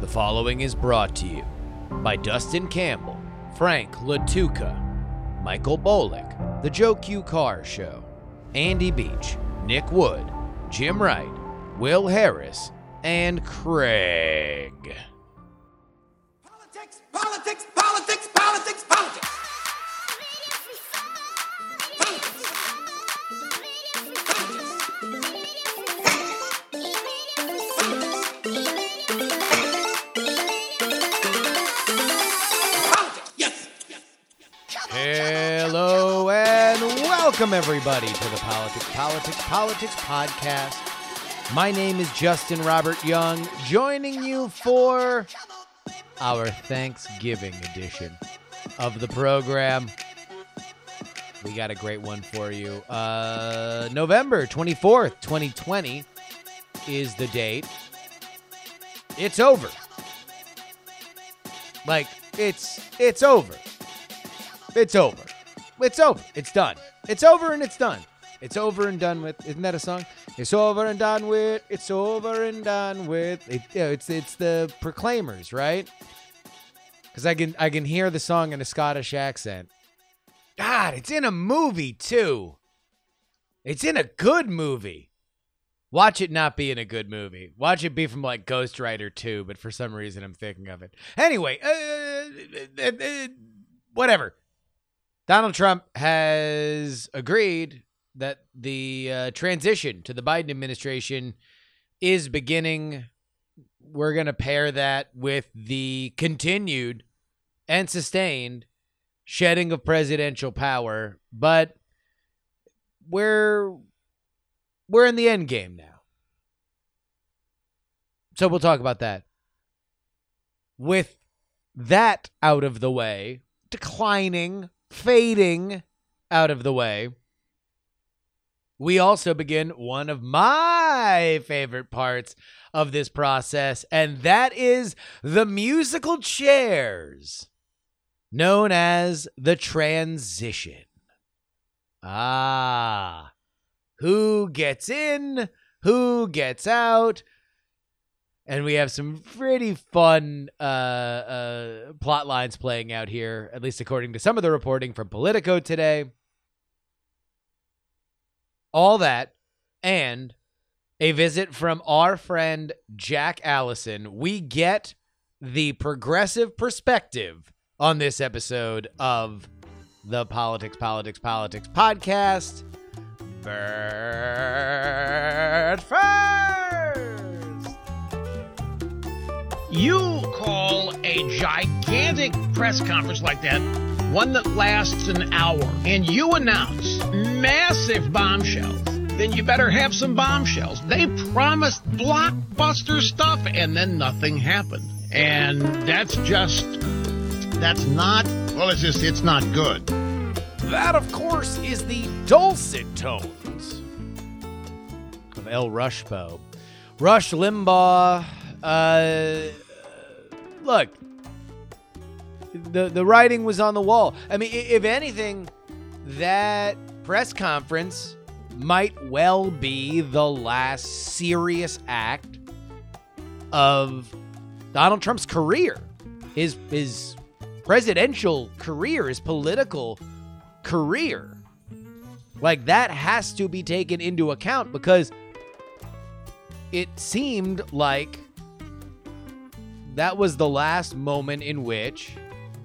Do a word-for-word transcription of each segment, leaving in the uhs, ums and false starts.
The following is brought to you by Dustin Campbell, Frank Latuca, Michael Bolick, The Joe Q Carr Show, Andy Beach, Nick Wood, Jim Wright, Will Harris, and Craig. Politics, politics, politics, politics, politics. Hello and welcome everybody to the Politics, Politics, Politics podcast. My name is Justin Robert Young, joining you for our Thanksgiving edition of the program. We got a great one for you. Uh, November twenty-fourth, twenty twenty is the date. It's over. Like, it's it's over. It's over. It's over. It's done. It's over and it's done. It's over and done with. Isn't that a song? It's over and done with. It's over and done with. It, you know, it's it's the Proclaimers, right? Because I can I can hear the song in a Scottish accent. God, it's in a movie too. It's in a good movie. Watch it not be in a good movie. Watch it be from like Ghost Rider two, but for some reason I'm thinking of it. Anyway, uh, uh, uh, whatever. Donald Trump has agreed that the uh, transition to the Biden administration is beginning. We're going to pair that with the continued and sustained shedding of presidential power, but we're we're in the end game now. So we'll talk about that. With that out of the way, declining, fading out of the way, we also begin one of my favorite parts of this process, and that is the musical chairs, known as the transition. Ah, who gets in, who gets out? And we have some pretty fun uh, uh, plot lines playing out here, at least according to some of the reporting from Politico today. All that, and a visit from our friend Jack Allison. We get the progressive perspective on this episode of the Politics, Politics, Politics podcast. But first, you call a gigantic press conference like that, one that lasts an hour, and you announce massive bombshells, then you better have some bombshells. They promised blockbuster stuff, and then nothing happened. And that's just, that's not, well, it's just, it's not good. That, of course, is the dulcet tones of El Rushbo. Rush Limbaugh, uh, look, the, the writing was on the wall. I mean, if anything, that press conference might well be the last serious act of Donald Trump's career, his his presidential career, his political career. Like, that has to be taken into account, because it seemed like that was the last moment in which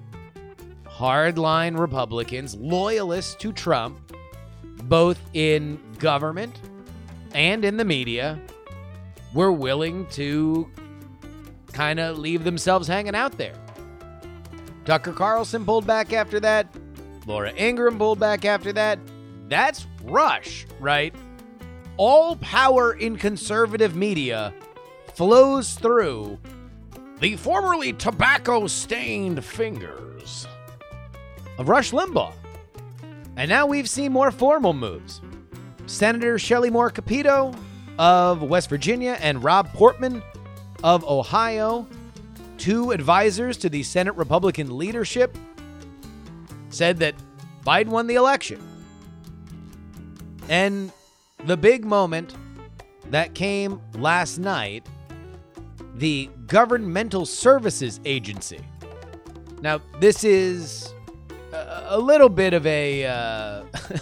hardline Republicans, loyalists to Trump, both in government and in the media, were willing to kind of leave themselves hanging out there. Tucker Carlson pulled back after that. Laura Ingraham pulled back after that. That's Rush, right? All power in conservative media flows through the formerly tobacco-stained fingers of Rush Limbaugh. And now we've seen more formal moves. Senator Shelley Moore Capito of West Virginia and Rob Portman of Ohio, two advisors to the Senate Republican leadership, said that Biden won the election. And the big moment that came last night the Governmental Services Agency. Now, this is a, a little bit of a, uh,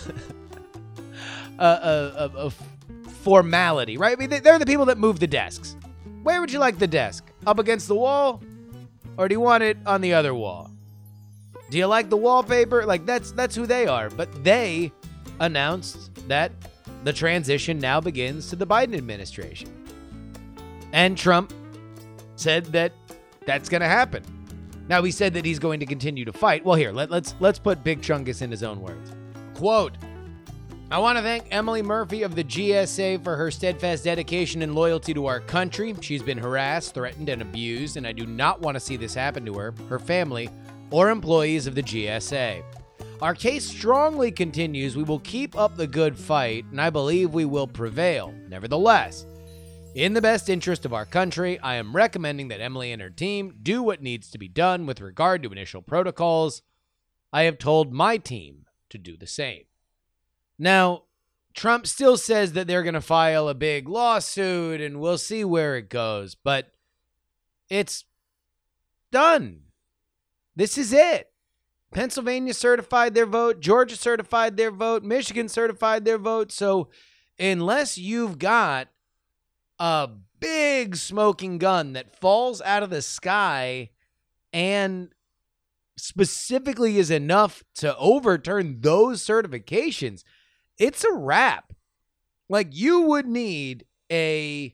a, a, a, a formality, right? I mean, they're the people that move the desks. Where would you like the desk? Up against the wall? Or do you want it on the other wall? Do you like the wallpaper? Like, that's that's who they are. But they announced that the transition now begins to the Biden administration. And Trump said that that's going to happen. Now, he said that he's going to continue to fight. Well, here, let, let's let's put Big Chungus in his own words. Quote, I want to thank Emily Murphy of the G S A for her steadfast dedication and loyalty to our country. She's been harassed, threatened, and abused, and I do not want to see this happen to her, her family, or employees of the G S A. Our case strongly continues. We will keep up the good fight, and I believe we will prevail. Nevertheless, in the best interest of our country, I am recommending that Emily and her team do what needs to be done with regard to initial protocols. I have told my team to do the same. Now, Trump still says that they're going to file a big lawsuit, and we'll see where it goes, but it's done. This is it. Pennsylvania certified their vote. Georgia certified their vote. Michigan certified their vote. So unless you've got a big smoking gun that falls out of the sky and specifically is enough to overturn those certifications, it's a wrap. Like, you would need a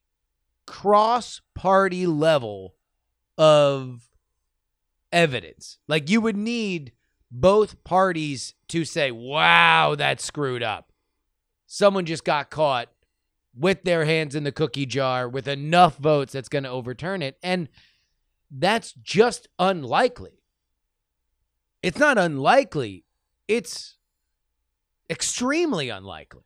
cross-party level of evidence. Like, you would need both parties to say, wow, that's screwed up. Someone just got caught with their hands in the cookie jar with enough votes that's going to overturn it. And that's just unlikely. It's not unlikely. It's extremely unlikely.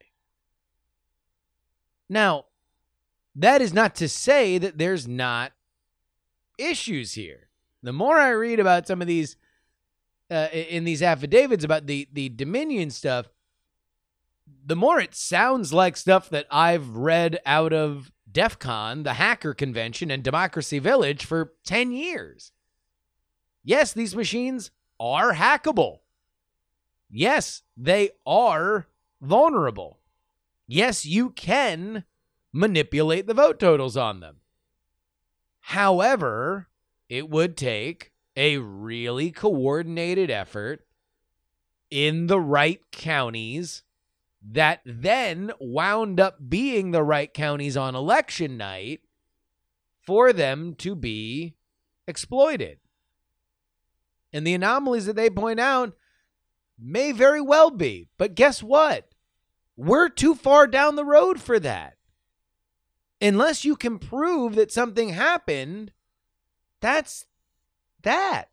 Now, that is not to say that there's not issues here. The more I read about some of these, uh, in these affidavits about the, the Dominion stuff, the more it sounds like stuff that I've read out of DEF CON, the Hacker Convention, and Democracy Village for ten years. Yes, these machines are hackable. Yes, they are vulnerable. Yes, you can manipulate the vote totals on them. However, it would take a really coordinated effort in the right counties that then wound up being the right counties on election night for them to be exploited. And the anomalies that they point out may very well be. But guess what? We're too far down the road for that. Unless you can prove that something happened, that's that.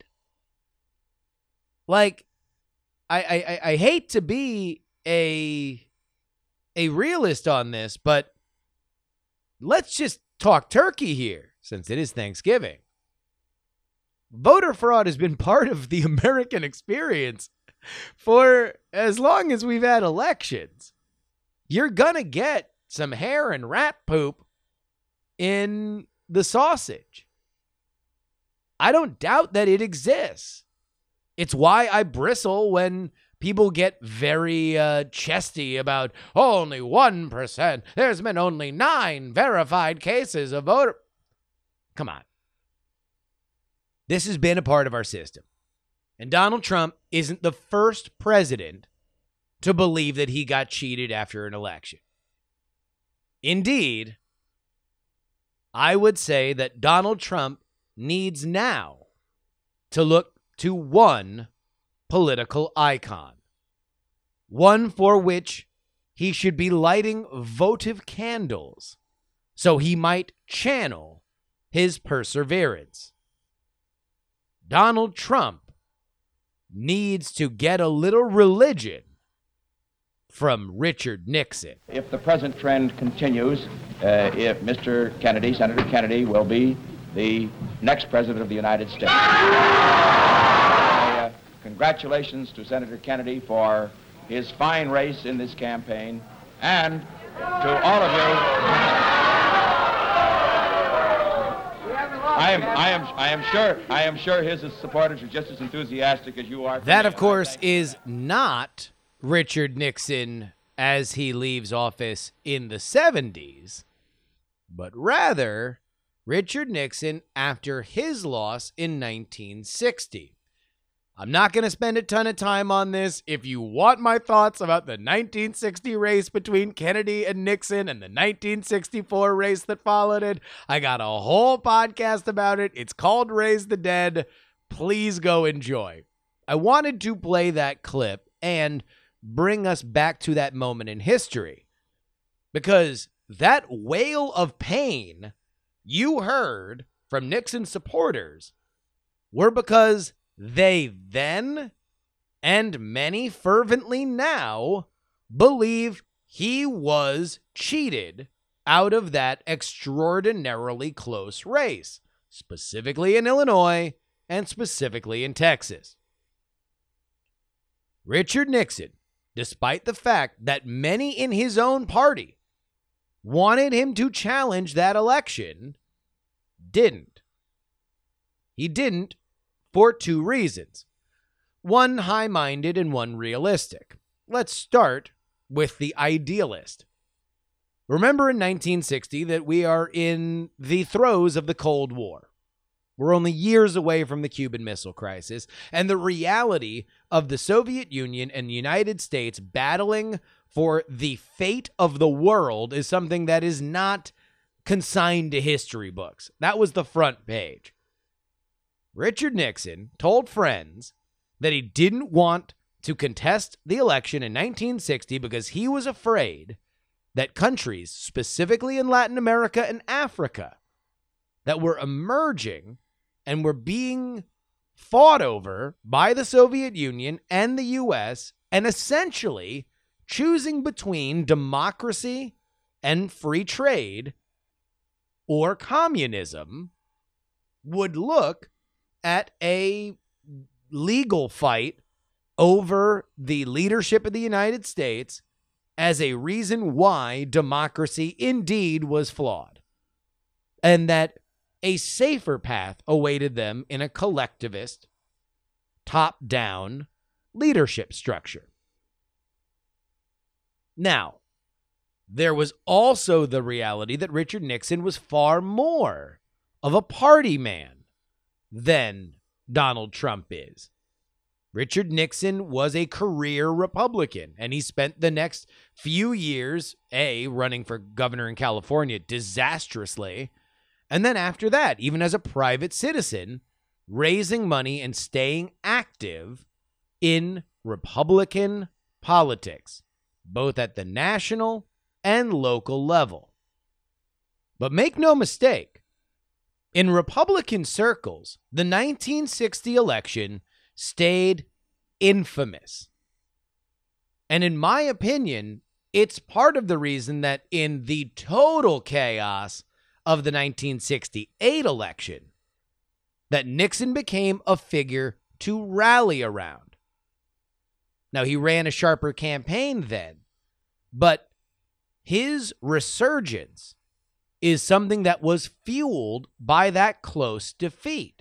Like, I, I, I hate to be a, a realist on this, but let's just talk turkey here, since it is Thanksgiving. Voter fraud has been part of the American experience for as long as we've had elections. You're going to get some hair and rat poop in the sausage. I don't doubt that it exists. It's why I bristle when people get very uh, chesty about oh, only one percent. There's been only nine verified cases of voter. Come on. This has been a part of our system. And Donald Trump isn't the first president to believe that he got cheated after an election. Indeed, I would say that Donald Trump needs now to look to one political icon, one for which he should be lighting votive candles so he might channel his perseverance. Donald Trump needs to get a little religion from Richard Nixon. If the present trend continues, uh, if Mister Kennedy, Senator Kennedy, will be the next president of the United States. uh, congratulations to Senator Kennedy for his fine race in this campaign, and to all of you, I am, I am, I am sure, I am sure his supporters are just as enthusiastic as you are. That, of course, is not Richard Nixon as he leaves office in the seventies, but rather Richard Nixon after his loss in nineteen sixty. I'm not going to spend a ton of time on this. If you want my thoughts about the nineteen sixty race between Kennedy and Nixon and the nineteen sixty-four race that followed it, I got a whole podcast about it. It's called Raise the Dead. Please go enjoy. I wanted to play that clip and bring us back to that moment in history, because that wail of pain you heard from Nixon's supporters were because they then, and many fervently now, believe he was cheated out of that extraordinarily close race, specifically in Illinois and specifically in Texas. Richard Nixon, despite the fact that many in his own party wanted him to challenge that election, didn't. He didn't for two reasons. One high-minded and one realistic. Let's start with the idealist. Remember in nineteen sixty that we are in the throes of the Cold War. We're only years away from the Cuban Missile Crisis, and the reality of the Soviet Union and the United States battling for the fate of the world is something that is not consigned to history books. That was the front page. Richard Nixon told friends that he didn't want to contest the election in nineteen sixty because he was afraid that countries, specifically in Latin America and Africa, that were emerging and were being fought over by the Soviet Union and the U S, and essentially choosing between democracy and free trade or communism, would look at a legal fight over the leadership of the United States as a reason why democracy indeed was flawed, and that a safer path awaited them in a collectivist, top-down leadership structure. Now, there was also the reality that Richard Nixon was far more of a party man than Donald Trump is. Richard Nixon was a career Republican, and he spent the next few years, A, running for governor in California disastrously, and then after that, even as a private citizen, raising money and staying active in Republican politics, both at the national and local level. But make no mistake, in Republican circles, the nineteen sixty election stayed infamous. And in my opinion, it's part of the reason that in the total chaos of the nineteen sixty-eight election, that Nixon became a figure to rally around. Now, he ran a sharper campaign then, but his resurgence is something that was fueled by that close defeat.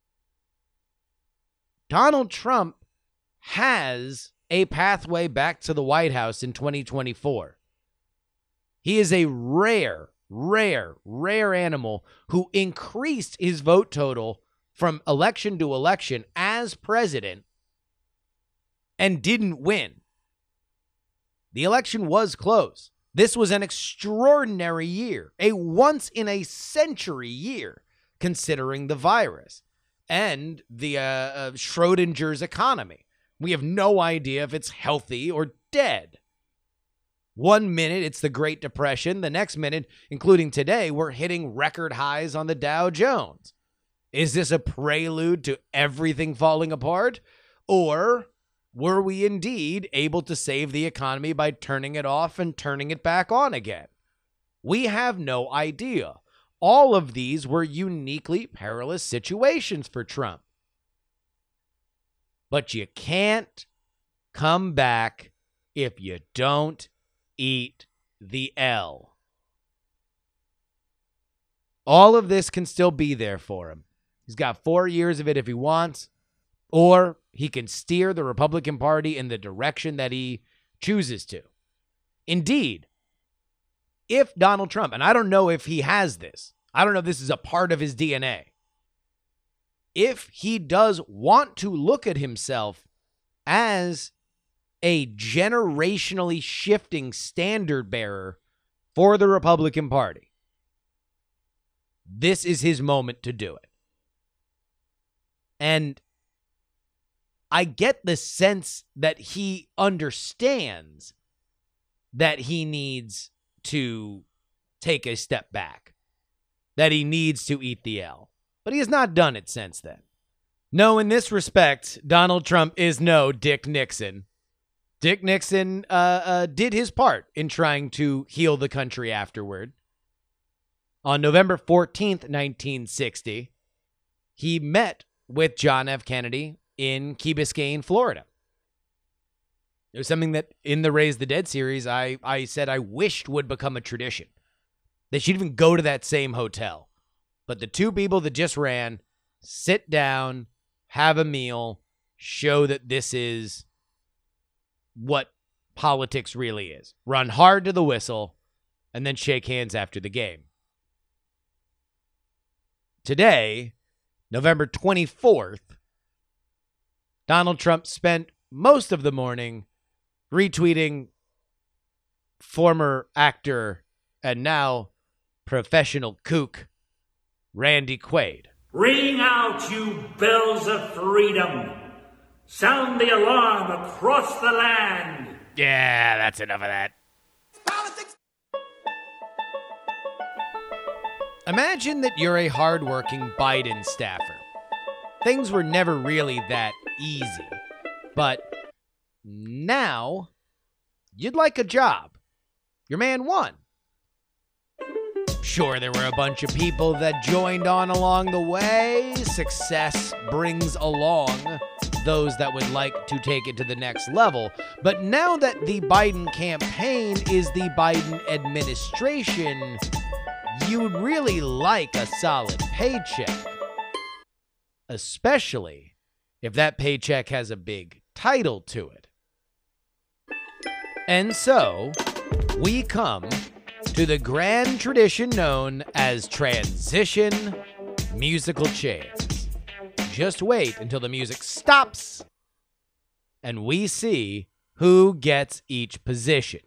Donald Trump has a pathway back to the White House in twenty twenty-four. He is a rare, rare, rare animal who increased his vote total from election to election as president and didn't win. The election was close. This was an extraordinary year, a once-in-a-century year, considering the virus and the uh, uh, Schrodinger's economy. We have no idea if it's healthy or dead. One minute, it's the Great Depression. The next minute, including today, we're hitting record highs on the Dow Jones. Is this a prelude to everything falling apart? Or were we indeed able to save the economy by turning it off and turning it back on again? We have no idea. All of these were uniquely perilous situations for Trump. But you can't come back if you don't eat the L. All of this can still be there for him. He's got four years of it if he wants, or he can steer the Republican Party in the direction that he chooses to. Indeed, if Donald Trump, and I don't know if he has this, I don't know if this is a part of his D N A, if he does want to look at himself as a generationally shifting standard bearer for the Republican Party, this is his moment to do it. And I get the sense that he understands that he needs to take a step back, that he needs to eat the L. But he has not done it since then. No, in this respect, Donald Trump is no Dick Nixon. Dick Nixon uh, uh, did his part in trying to heal the country afterward. On November fourteenth, nineteen sixty, he met with John F. Kennedy in Key Biscayne, Florida. It was something that in the Raise the Dead series, I, I said I wished would become a tradition. They should even go to that same hotel. But the two people that just ran, sit down, have a meal, show that this is what politics really is. Run hard to the whistle, and then shake hands after the game. Today, November twenty-fourth, Donald Trump spent most of the morning retweeting former actor and now professional kook Randy Quaid. Ring out, you bells of freedom. Sound the alarm across the land. Yeah, that's enough of that. Politics. Imagine that you're a hardworking Biden staffer. Things were never really that easy, but now you'd like a job. Your man won. Sure, there were a bunch of people that joined on along the way. Success brings along those that would like to take it to the next level. But now that the Biden campaign is the Biden administration, you'd really like a solid paycheck. Especially if that paycheck has a big title to it. And so, we come to the grand tradition known as transition musical chairs. Just wait until the music stops and we see who gets each position.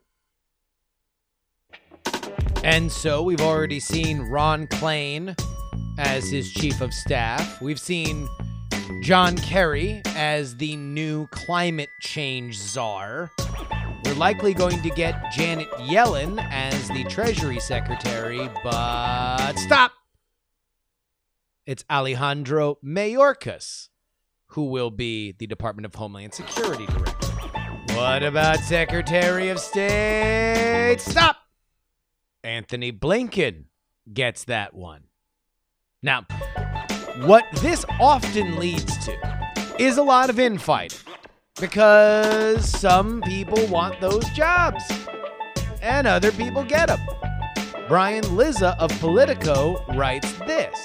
And so we've already seen Ron Klain as his chief of staff. We've seen John Kerry as the new climate change czar. We're likely going to get Janet Yellen as the Treasury Secretary, but stop! It's Alejandro Mayorkas who will be the Department of Homeland Security Director. What about Secretary of State? Stop! Anthony Blinken gets that one. Now, what this often leads to is a lot of infighting. Because some people want those jobs, and other people get them. Brian Lizza of Politico writes this.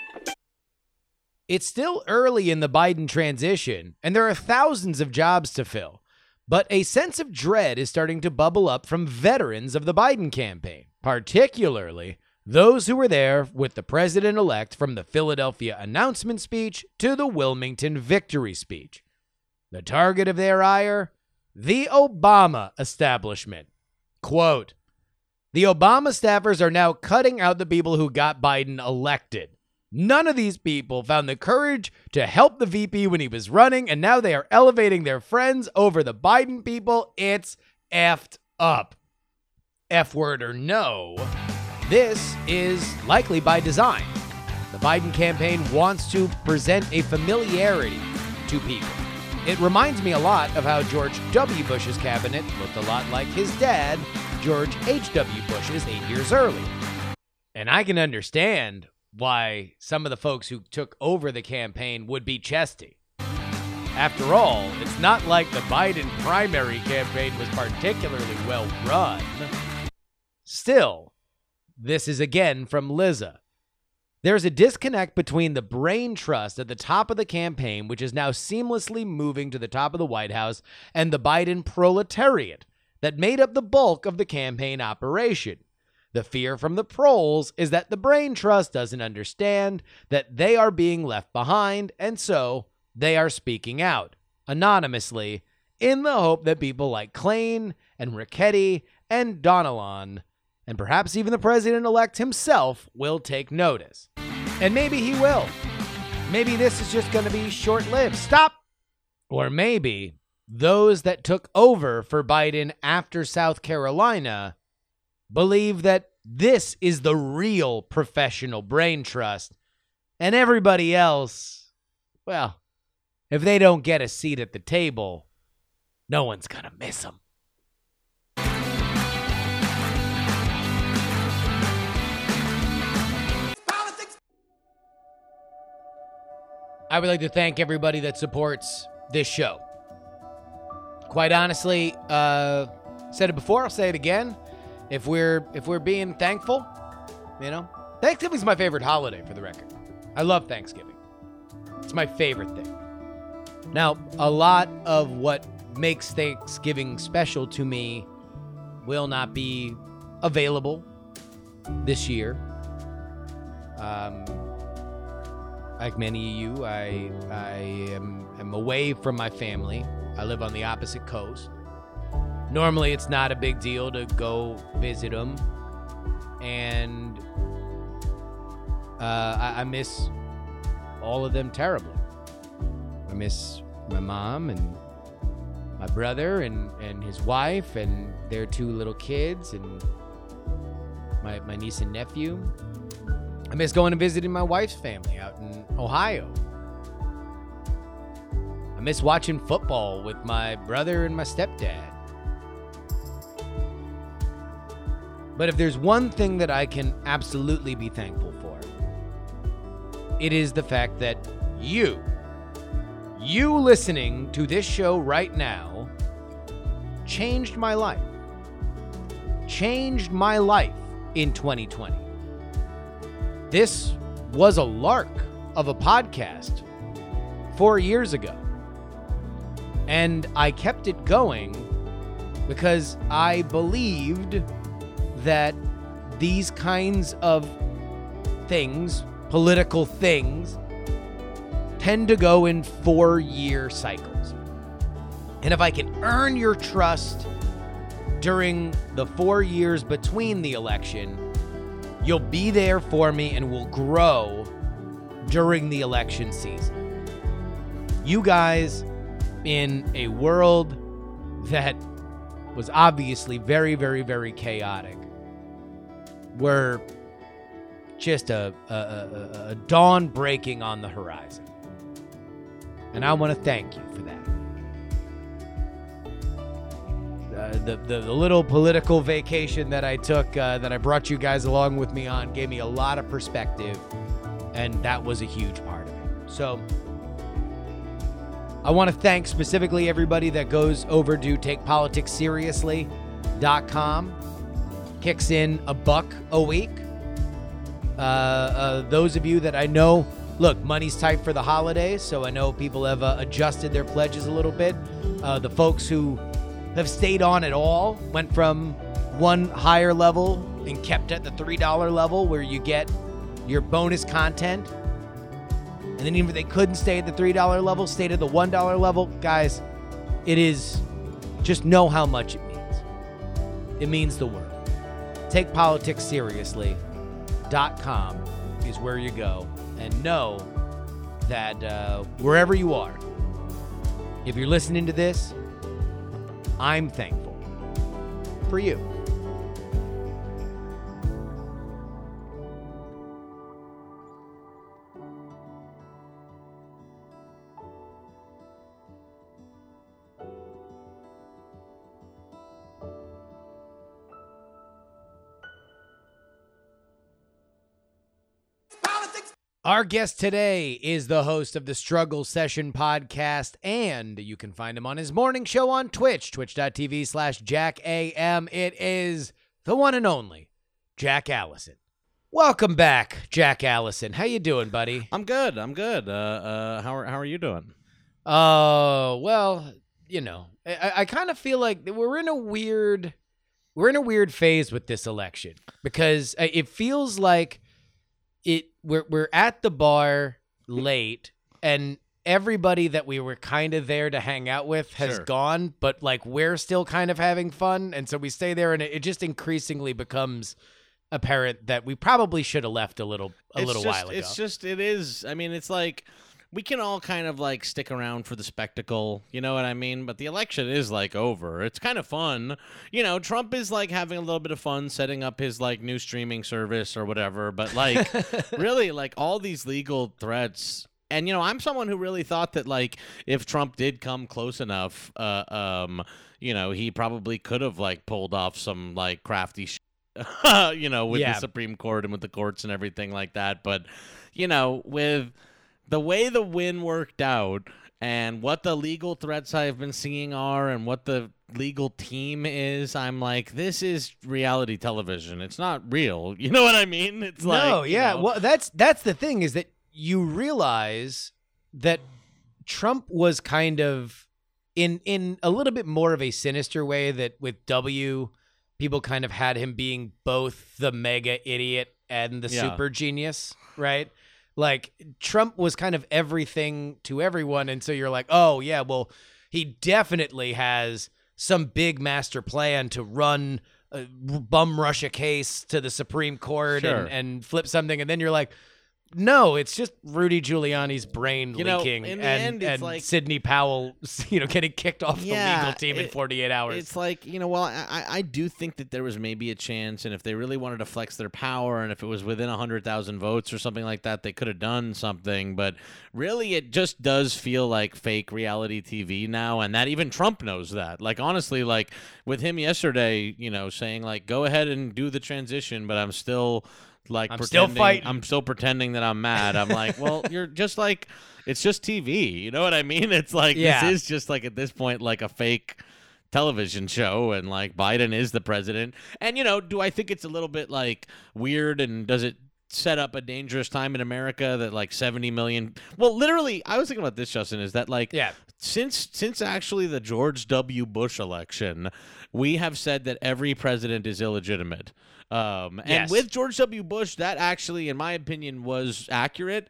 It's still early in the Biden transition, and there are thousands of jobs to fill. But a sense of dread is starting to bubble up from veterans of the Biden campaign, particularly those who were there with the president-elect from the Philadelphia announcement speech to the Wilmington victory speech. The target of their ire? The Obama establishment. Quote, the Obama staffers are now cutting out the people who got Biden elected. None of these people found the courage to help the V P when he was running, and now they are elevating their friends over the Biden people. It's effed up. F word or no, this is likely by design. The Biden campaign wants to present a familiarity to people. It reminds me a lot of how George W. Bush's cabinet looked a lot like his dad, George H W. Bush's eight years earlier. And I can understand why some of the folks who took over the campaign would be chesty. After all, it's not like the Biden primary campaign was particularly well run. Still, this is again from Lizza. There's a disconnect between the brain trust at the top of the campaign, which is now seamlessly moving to the top of the White House, and the Biden proletariat that made up the bulk of the campaign operation. The fear from the proles is that the brain trust doesn't understand that they are being left behind, and so they are speaking out anonymously in the hope that people like Klain and Ricchetti and Donilon, and perhaps even the president-elect himself, will take notice. And maybe he will. Maybe this is just going to be short-lived. Stop! Or maybe those that took over for Biden after South Carolina believe that this is the real professional brain trust, and everybody else, well, if they don't get a seat at the table, no one's going to miss them. I would like to thank everybody that supports this show. Quite honestly, uh, said it before, I'll say it again. If we're if we're being thankful, you know, Thanksgiving's my favorite holiday, for the record. I love Thanksgiving. It's my favorite thing. Now, a lot of what makes Thanksgiving special to me will not be available this year. Um, like many of you, I I am, am away from my family. I live on the opposite coast. Normally, it's not a big deal to go visit them, and uh, I, I miss all of them terribly. I miss my mom and my brother and, and his wife and their two little kids and my, my niece and nephew. I miss going and visiting my wife's family out in Ohio. I miss watching football with my brother and my stepdad. But if there's one thing that I can absolutely be thankful for, it is the fact that you, you listening to this show right now, changed my life. Changed my life in twenty twenty. This was a lark of a podcast four years ago. And I kept it going because I believed that these kinds of things, political things, tend to go in four-year cycles. And if I can earn your trust during the four years between the election, you'll be there for me and will grow during the election season. You guys, in a world that was obviously very, very, very chaotic, were just a, a, a, a dawn breaking on the horizon. And I want to thank you for that. Uh, the, the the little political vacation that I took, uh, that I brought you guys along with me on, gave me a lot of perspective, and that was a huge part of it. So I want to thank specifically everybody that goes over to take politics seriously dot com. Kicks in a buck a week. Uh, uh, those of you that I know, look, money's tight for the holidays, so I know people have uh, adjusted their pledges a little bit. Uh, the folks who have stayed on at all went from one higher level and kept at the three dollar level where you get your bonus content. And then even if they couldn't stay at the three dollar level, stayed at the one dollar level. Guys, it is, just know how much it means. It means the world. take politics seriously dot com is where you go, and know that uh, wherever you are, if you're listening to this, I'm thankful for you. Our guest today is the host of the Struggle Session podcast, and you can find him on his morning show on Twitch, twitch.tv slash Jack AM. It is the one and only Jack Allison. Welcome back, Jack Allison. How you doing, buddy? I'm good. I'm good. Uh, uh, how are how are you doing? Oh, uh, well, you know, I, I kind of feel like we're in a weird, we're in a weird phase with this election because it feels like it we're we're at the bar late and everybody that we were kind of there to hang out with has Sure. gone, but like we're still kind of having fun, and so we stay there, and it, it just increasingly becomes apparent that we probably should have left a little a It's little just, while ago. It's just it is. I mean, it's like we can all kind of like stick around for the spectacle, you know what I mean? But the election is like over. It's kind of fun. You know, Trump is like having a little bit of fun setting up his like new streaming service or whatever, but like really like all these legal threats. And, you know, I'm someone who really thought that, like, if Trump did come close enough, uh, um, you know, he probably could have, like, pulled off some, like, crafty shit, you know, with Yeah. the Supreme Court and with the courts and everything like that. But, you know, with the way the win worked out and what the legal threats I've been seeing are and what the legal team is, I'm like, this is reality television. It's not real. You know what I mean? It's like, no, you yeah. know, Well, that's that's the thing is that you realize that Trump was kind of in in a little bit more of a sinister way that with W, people kind of had him being both the mega idiot and the Yeah. super genius, right? Like Trump was kind of everything to everyone. And so you're like, oh, yeah, well, he definitely has some big master plan to run a bum rush a case to the Supreme Court Sure. and, and flip something. And then you're like, no, it's just Rudy Giuliani's brain You know, leaking in the and, end, it's and like- Sidney Powell, you know, getting kicked off the Yeah, legal team in it- forty-eight hours. It's like, you know, well, I, I- I do think that there was maybe a chance, and if they really wanted to flex their power, and if it was within one hundred thousand votes or something like that, they could have done something. But really, it just does feel like fake reality T V now, and that even Trump knows that. Like, honestly, like, with him yesterday, you know, saying, like, go ahead and do the transition, but I'm still... Like I'm still pretending, fighting. I'm still pretending that I'm mad. I'm like, well, you're just like, it's just T V. You know what I mean? It's like, Yeah. this is just like at this point, like a fake television show, and like Biden is the president. And, you know, do I think it's a little bit like weird, and does it set up a dangerous time in America that like seventy million? Well, literally, I was thinking about this, Justin, is that like, Yeah. since since actually the George W. Bush election, we have said that every president is illegitimate. Um, and Yes. with George W. Bush, that actually, in my opinion, was accurate.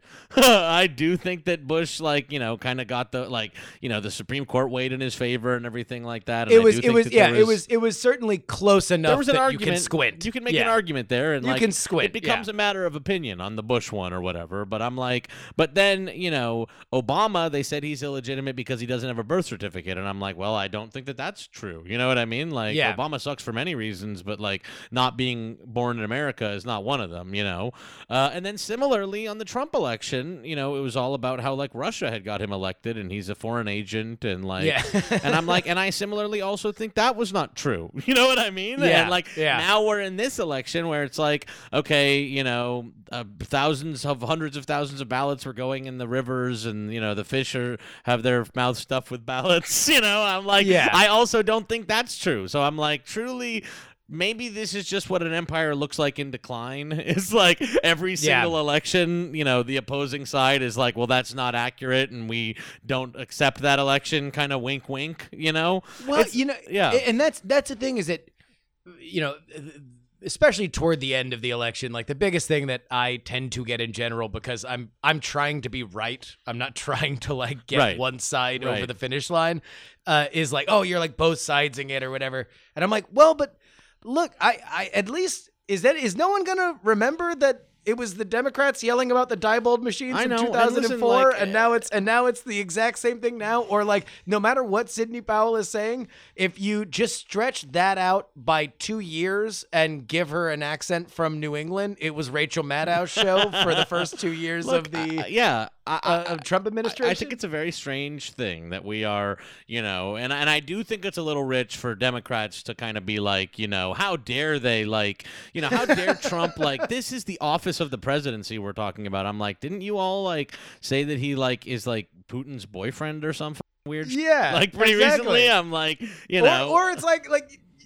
I do think that Bush, like, you know, kind of got the, like, you know, the Supreme Court weighed in his favor and everything like that. And it I was, do it think was, that yeah, there it was, it was certainly close enough there was an that argument. you can squint. You can make Yeah. an argument there, and You like, can squint, It becomes yeah. a matter of opinion on the Bush one or whatever. But I'm like, but then, you know, Obama, they said he's illegitimate because he doesn't have a birth certificate, and I'm like, well, I don't think that that's true. You know what I mean? Like, Yeah. Obama sucks for many reasons, but like, not being born in America is not one of them. You know, uh, and then similarly on the Trump election, you know, it was all about how like Russia had got him elected, and he's a foreign agent, and like, Yeah. and I'm like, and I similarly also think that was not true. You know what I mean? Yeah, And like, yeah. now we're in this election where it's like, okay, you know, uh, thousands of hundreds of thousands of ballots were going in the rivers, and you know, the fish are have their mouths stuffed with ballots. You know, I'm like, Yeah. I also don't think that's true. So I'm like, truly. Maybe this is just what an empire looks like in decline. It's like every Yeah. single election, you know, the opposing side is like, well, that's not accurate, and we don't accept that election, kind of wink, wink, you know? Well, It's- you know, yeah. and that's that's the thing is that, you know, especially toward the end of the election, like the biggest thing that I tend to get in general, because I'm I'm trying to be right, I'm not trying to like get Right. one side over Right. the finish line, uh, is like, oh, you're like both sidesing it or whatever, and I'm like, well, but look, I I at least is that is no one gonna remember that it was the Democrats yelling about the Diebold machines I in know, and two thousand four, listen, like, and now it's and now it's the exact same thing now, or like no matter what Sidney Powell is saying, if you just stretch that out by two years and give her an accent from New England, it was Rachel Maddow's show for the first two years Look, of the uh, yeah, I, I, uh, of Trump administration. I, I think it's a very strange thing that we are, you know, and and I do think it's a little rich for Democrats to kind of be like, you know, how dare they, like, you know, how dare Trump, like, this is the office of the presidency we're talking about. I'm like, didn't you all like say that he like is like Putin's boyfriend or something weird? shit? Yeah, like pretty exactly. recently. I'm like, you Or- know, or, it's like like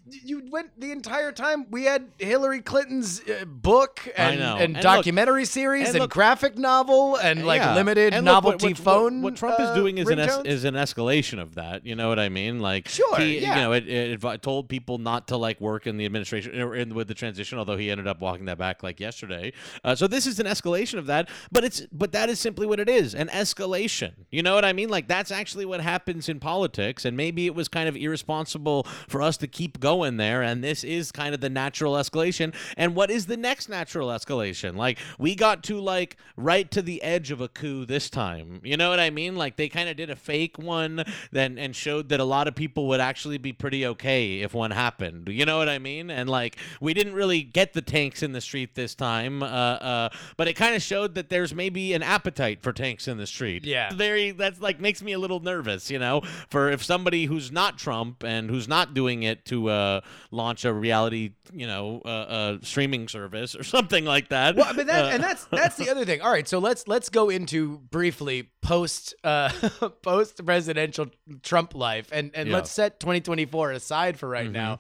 you went the entire time. We had Hillary Clinton's uh, book and, know. and, And documentary series and and, look- graphic novel and like Yeah. limited And look, what- novelty what, phone. What, what Trump uh, is doing is an es- ringtones. is an escalation of that. You know what I mean? Like, Sure, he, yeah. you know, it, it advi- told people not to like work in the administration or in with the transition. Although he ended up walking that back like yesterday. Uh, so this is an escalation of that. But it's but that is simply what it is, an escalation. You know what I mean? Like that's actually what happens in politics. And maybe it was kind of irresponsible for us to keep going there. And this is kind of the natural escalation. And what is the next natural escalation? Like we got to like right to the edge of a coup this time. You know what I mean? Like they kind of did a fake one then and showed that a lot of people would actually be pretty okay if one happened. You know what I mean? And like we didn't really get the tanks in the street this time. Uh, uh, but it kind of showed that there's maybe an appetite for tanks in the street. Yeah. Very that's like makes me a little nervous, you know, for if somebody who's not Trump and who's not doing it to uh, launch a reality, you know, uh, uh, streaming service or something like that. Well, but that, Uh, and that's that's the other thing. All right, so let's let's go into briefly post uh, post presidential Trump life, and and Yeah. let's set twenty twenty-four aside for right Mhm. now.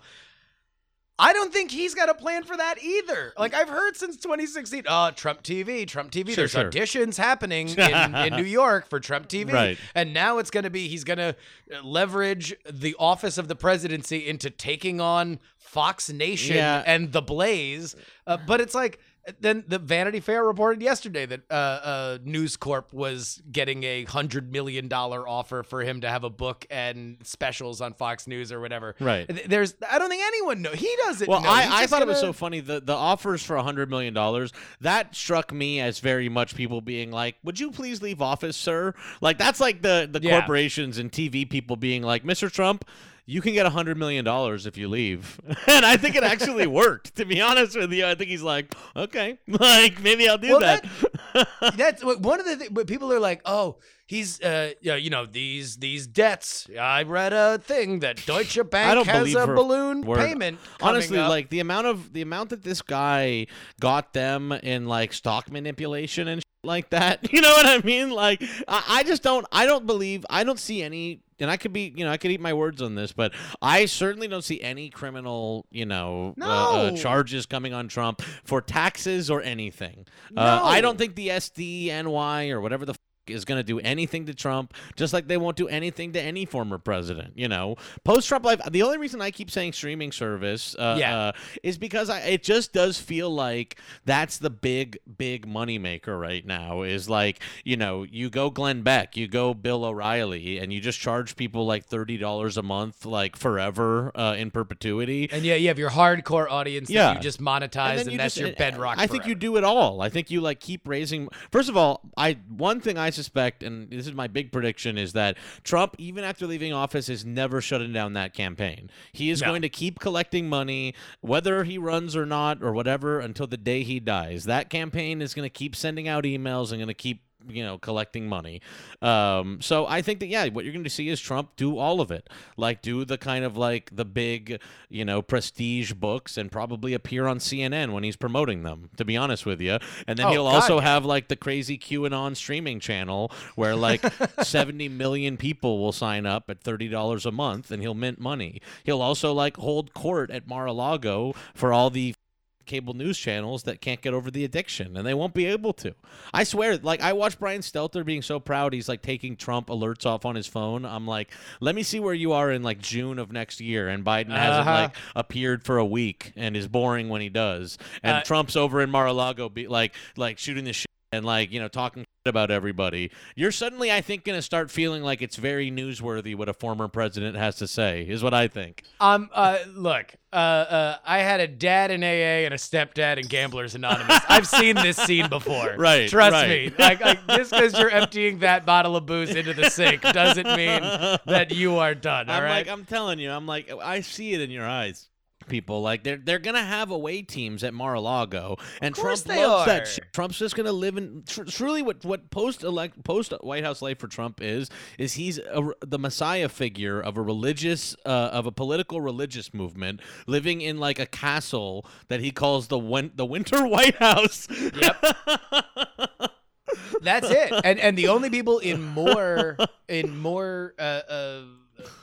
I don't think he's got a plan for that either. Like I've heard since twenty sixteen, oh, Trump T V, Trump T V. Sure, There's sure. auditions happening in, in New York for Trump T V. Right. And now it's going to be, he's going to leverage the office of the presidency into taking on Fox Nation Yeah. and The Blaze. Uh, but it's like, then the Vanity Fair reported yesterday that uh, uh, News Corp was getting a hundred million dollar offer for him to have a book and specials on Fox News or whatever. Right. Th- There's, I don't think anyone knows. He doesn't. Well, know. He's I, I just thought it was gonna- so funny. The the offers for a hundred million dollars that struck me as very much people being like, "Would you please leave office, sir?" Like that's like the the Yeah. corporations and T V people being like, "Mister Trump, you can get a hundred million dollars if you leave." And I think it actually worked. To be honest with you, I think he's like, "Okay, like maybe I'll do Well, that." That's what one of the things. But people are like, oh, he's, uh, you know, you know, these these debts. I read a thing that Deutsche Bank I don't has believe a her balloon word. payment. coming Honestly, up. like the amount of the amount that this guy got them in like stock manipulation and shit like that. You know what I mean? Like I, I just don't. I don't believe. I don't see any. And I could be, you know, I could eat my words on this, but I certainly don't see any criminal, you know, uh, uh, No. charges coming on Trump for taxes or anything. No. Uh, I don't think the S D N Y or whatever the f- is going to do anything to Trump, just like they won't do anything to any former president. You know, post-Trump life. The only reason I keep saying streaming service, uh, Yeah. uh, is because I, it just does feel like that's the big, big moneymaker right now. Is like, you know, you go Glenn Beck, you go Bill O'Reilly, and you just charge people like thirty dollars a month, like forever, uh, in perpetuity. and yeah, you have your hardcore audience Yeah. that you just monetize, and, then you that's just- your and- bedrock. I think you forever. do it all. I think you like keep raising. First of all, I one thing I suspect, and this is my big prediction, is that Trump, even after leaving office, is never shutting down that campaign. He is No. going to keep collecting money, whether he runs or not, or whatever, until the day he dies. That campaign is going to keep sending out emails and going to keep, you know, collecting money. Um, so I think that, yeah, what you're going to see is Trump do all of it. Like, do the kind of like the big, you know, prestige books and probably appear on C N N when he's promoting them, to be honest with you. And then Oh, he'll God, also yeah. have like the crazy QAnon streaming channel where like seventy million people will sign up at thirty dollars a month and he'll mint money. He'll also like hold court at Mar-a-Lago for all the cable news channels that can't get over the addiction, and they won't be able to. I swear, like I watched Brian Stelter being so proud he's like taking Trump alerts off on his phone. I'm like, let me see where you are in like June of next year, and Biden hasn't Uh-huh. like appeared for a week and is boring when he does, and Uh, Trump's over in Mar-a-Lago be like like shooting the shit and like, you know, talking shit about everybody. You're suddenly, I think, going to start feeling like it's very newsworthy what a former president has to say, is what I think. Um. Uh. Look. Uh. Uh. I had a dad in A A and a stepdad in Gamblers Anonymous. I've seen this scene before. Right, Trust right. me. Like, like just because you're emptying that bottle of booze into the sink doesn't mean that you are done. All I'm right. like, I'm telling you, I'm like, I see it in your eyes. People like they're they're gonna have away teams at Mar-a-Lago, and course Trump they loves are. that shit. Trump's just gonna live in tr- truly what what post elect post White House life for Trump is is he's a, the messiah figure of a religious uh, of a political religious movement living in like a castle that he calls the win- the Winter White House. Yep. That's it. And and the only people in more in more uh, uh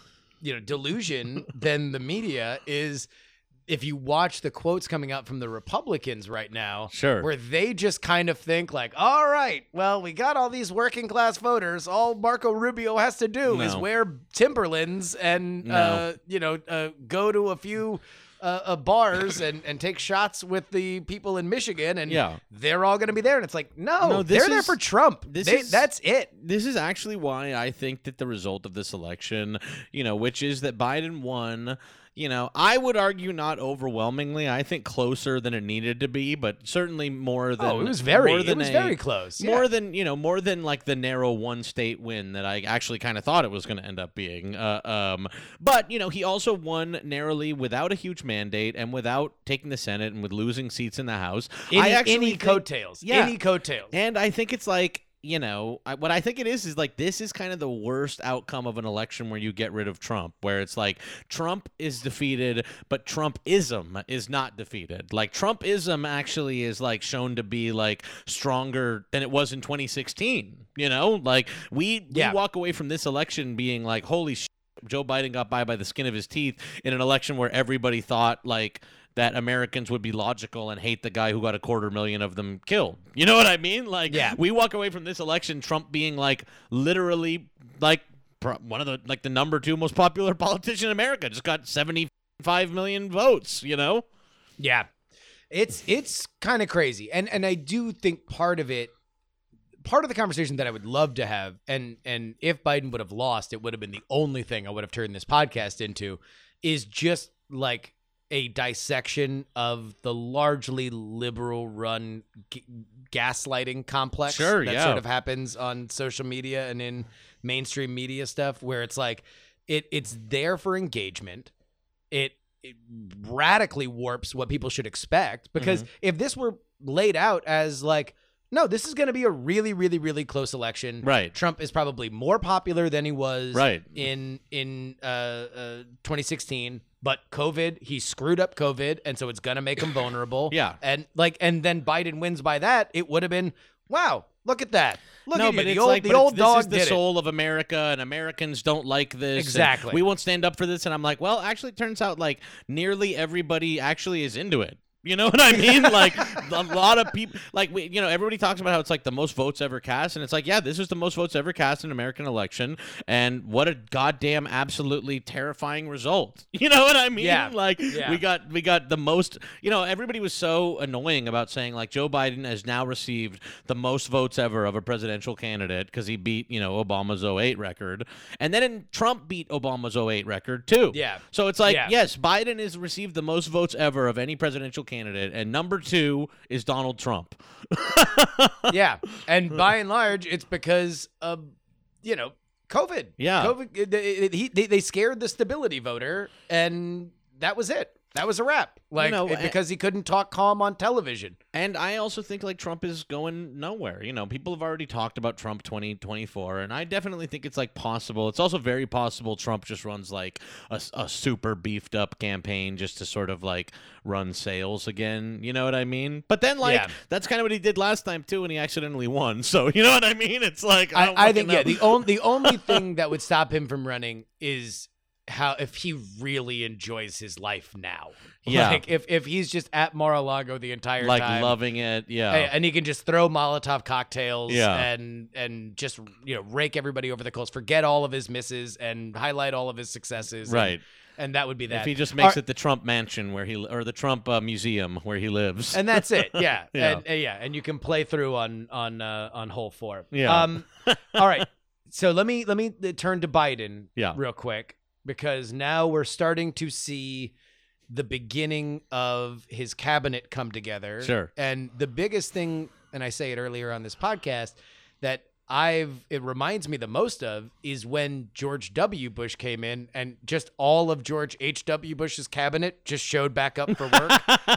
you know, delusion than the media is if you watch the quotes coming out from the Republicans right now, Sure. where they just kind of think like, all right, well, we got all these working class voters. All Marco Rubio has to do No. is wear Timberlands and, No. uh, you know, uh, go to a few uh, uh, bars and, and take shots with the people in Michigan, and Yeah. they're all going to be there. And it's like, no, No, this they're there is- for Trump. this They, is- that's it. This is actually why I think that the result of this election, you know, which is that Biden won, you know, I would argue not overwhelmingly. I think closer than it needed to be, but certainly more than Oh, it was very, more it than was a- very close. More Yeah. than, you know, more than like the narrow one state win that I actually kind of thought it was going to end up being. Uh, um, but, you know, he also won narrowly without a huge mandate and without taking the Senate and with losing seats in the House. Any, I actually any think- coattails. Yeah. Any coattails. And I think it's like, you know, I, what I think it is is like this is kind of the worst outcome of an election where you get rid of Trump, where it's like Trump is defeated, but Trumpism is not defeated. Like Trumpism actually is like shown to be like stronger than it was in twenty sixteen. You know, like we, Yeah. we walk away from this election being like, holy shit, Joe Biden got by by the skin of his teeth in an election where everybody thought like that Americans would be logical and hate the guy who got a quarter million of them killed. You know what I mean? Like, Yeah. we walk away from this election, Trump being like literally like pro- one of the like the number two most popular politician in America, just got seventy-five million votes. You know? Yeah. It's it's kind of crazy. And and I do think part of it, part of the conversation that I would love to have, and and if Biden would have lost, it would have been the only thing I would have turned this podcast into, is just like a dissection of the largely liberal run g- gaslighting complex Sure, that yeah. sort of happens on social media and in mainstream media stuff, where it's like it it's there for engagement. It, it radically warps what people should expect, because Mm-hmm. if this were laid out as like, no, this is going to be a really, really, really close election. Right. Trump is probably more popular than he was Right. in in uh, uh, twenty sixteen. But COVID, he screwed up COVID, and so it's gonna make him vulnerable. Yeah. and like, and then Biden wins by that. It would have been, wow, look at that. Look no, at but you. it's The old, like the but old it's, dog this is the did it. soul of America, and Americans don't like this. and Exactly. we won't stand up for this, and I'm like, well, actually, it turns out like nearly everybody actually is into it. You know what I mean? Like a lot of people, like we, you know, everybody talks about how it's like the most votes ever cast, and it's like, yeah, this is the most votes ever cast in an American election, and what a goddamn absolutely terrifying result. You know what I mean? Yeah. Like Yeah. we got we got the most. You know, everybody was so annoying about saying like Joe Biden has now received the most votes ever of a presidential candidate because he beat you know Obama's oh eight record, and then Trump beat Obama's oh eight record too. Yeah. So it's like, Yeah. yes, Biden has received the most votes ever of any presidential candidate, and number two is Donald Trump. Yeah, and by and large, it's because of you know COVID. Yeah. COVID. it- it- he, they, they scared the stability voter, and that was it. That was a wrap. Like know, it- and- because he couldn't talk calm on television. And I also think like Trump is going nowhere. You know, people have already talked about Trump twenty twenty-four, and I definitely think it's like possible. It's also very possible Trump just runs like a, a super beefed up campaign just to sort of like run sales again. You know what I mean? But then like Yeah. that's kind of what he did last time too, and he accidentally won. So you know what I mean? It's like I, I, don't I fucking think know. yeah. The only the only thing that would stop him from running is how if he really enjoys his life now. Yeah. Like if if he's just at Mar-a-Lago the entire like time. loving it. Yeah. Hey, and he can just throw Molotov cocktails Yeah. and and just you know rake everybody over the coals, forget all of his misses and highlight all of his successes. and- Right. And, that would be that. If he just makes Are- it the Trump mansion where he or the Trump uh, museum where he lives. and that's it. Yeah. Yeah. And uh, yeah, and you can play through on on uh, on hole four. Yeah. Um all right. So let me let me turn to Biden Yeah. real quick, because now we're starting to see the beginning of his cabinet come together. Sure. And the biggest thing, and I say it earlier on this podcast, that I've it reminds me the most of is when George W. Bush came in and just all of George H W. Bush's cabinet just showed back up for work.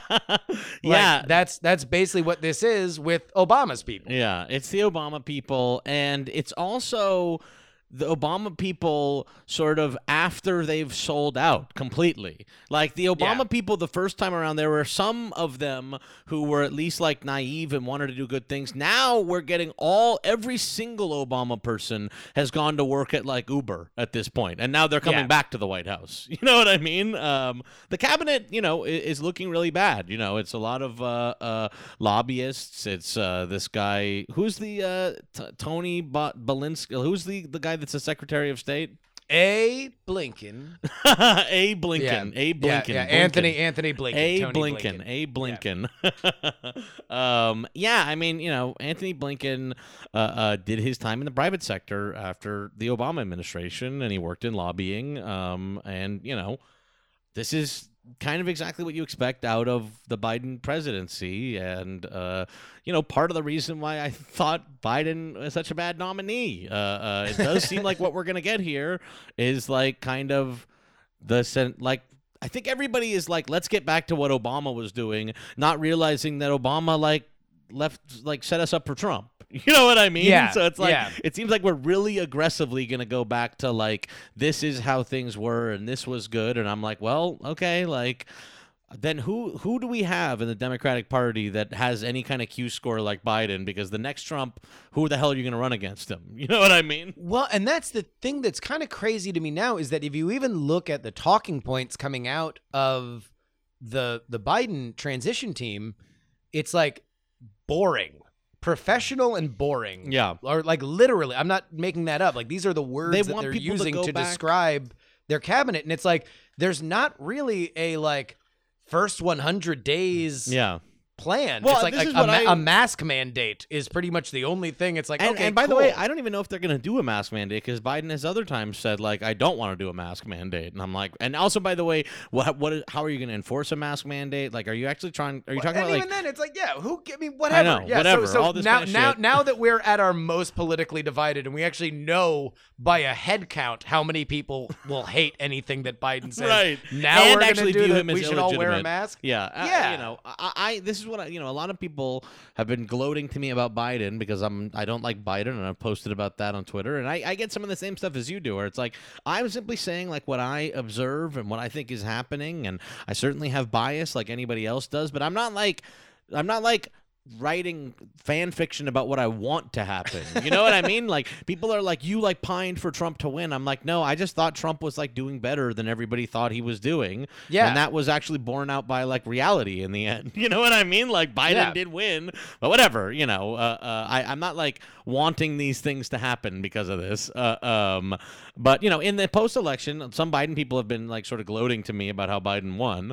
yeah. Like, that's that's basically what this is with Obama's people. Yeah, it's the Obama people, and it's also the Obama people sort of after they've sold out completely. Like the Obama Yeah. people the first time around, there were some of them who were at least like naive and wanted to do good things. Now we're getting all, every single Obama person has gone to work at like Uber at this point, and now they're coming Yeah. back to the White House. You know what I mean? Um, the cabinet, you know, is, is looking really bad. You know, it's a lot of uh, uh, lobbyists. It's uh, this guy, who's the uh, t- Tony ba- Belinsky, who's the, the guy that's the Secretary of State? A. Blinken. A. Blinken. Yeah. A. Yeah, Blinken. yeah, Blinken. Anthony Anthony Blinken. A. Tony Blinken. A. Blinken. um, yeah, I mean, you know, Anthony Blinken uh, uh, did his time in the private sector after the Obama administration, and he worked in lobbying. Um, and, you know, this is kind of exactly what you expect out of the Biden presidency. And, uh, you know, part of the reason why I thought Biden was such a bad nominee. Uh, uh, it does seem like what we're going to get here is like kind of the sen- like I think everybody is like, let's get back to what Obama was doing, not realizing that Obama like left like set us up for Trump. You know what I mean? Yeah, So it's like yeah. it seems like we're really aggressively going to go back to like this is how things were and this was good, and I'm like, well, okay, like then who who do we have in the Democratic Party that has any kind of Q score like Biden? Because the next Trump, who the hell are you going to run against him? You know what I mean? Well, and that's the thing that's kind of crazy to me now is that if you even look at the talking points coming out of the the Biden transition team, it's like boring, professional and boring. Yeah. Or like literally, I'm not making that up. Like these are the words They that want they're people to using go to, back- describe their cabinet. And it's like, there's not really a like first one hundred days Yeah. plan. Well, it's like, this like is a, what ma- I- a mask mandate is pretty much the only thing. It's like, And, okay, and by cool. the way, I don't even know if they're going to do a mask mandate because Biden has other times said like, I don't want to do a mask mandate, and I'm like, and also by the way, what what is, how are you going to enforce a mask mandate? Like, are you actually trying? Are you talking and about even like? then, it's like, yeah, who? I mean, whatever. know, yeah, whatever, So, so all this now, kind of now, shit. now that we're at our most politically divided, and we actually know by a head count how many people will hate anything that Biden says. Right. Now And we're going actually to do view that. him as We should all wear a illegitimate. mask. Yeah, uh, Yeah. you know, I, I this is what I, you know. A lot of people have been gloating to me about Biden because I'm I don't like Biden, and I've posted about that on Twitter, and I, I get some of the same stuff as you do, where it's like I'm simply saying like what I observe and what I think is happening, and I certainly have bias like anybody else does, but I'm not like I'm not like. writing fan fiction about what I want to happen. You know what I mean? Like people are like, you like pined for Trump to win. I'm like, no, I just thought Trump was like doing better than everybody thought he was doing. Yeah. And that was actually borne out by like reality in the end. You know what I mean? Like Biden Yeah. did win, but whatever, you know, uh, uh, I, I'm not like wanting these things to happen because of this. Uh, um, but you know, in the post-election, some Biden people have been like sort of gloating to me about how Biden won.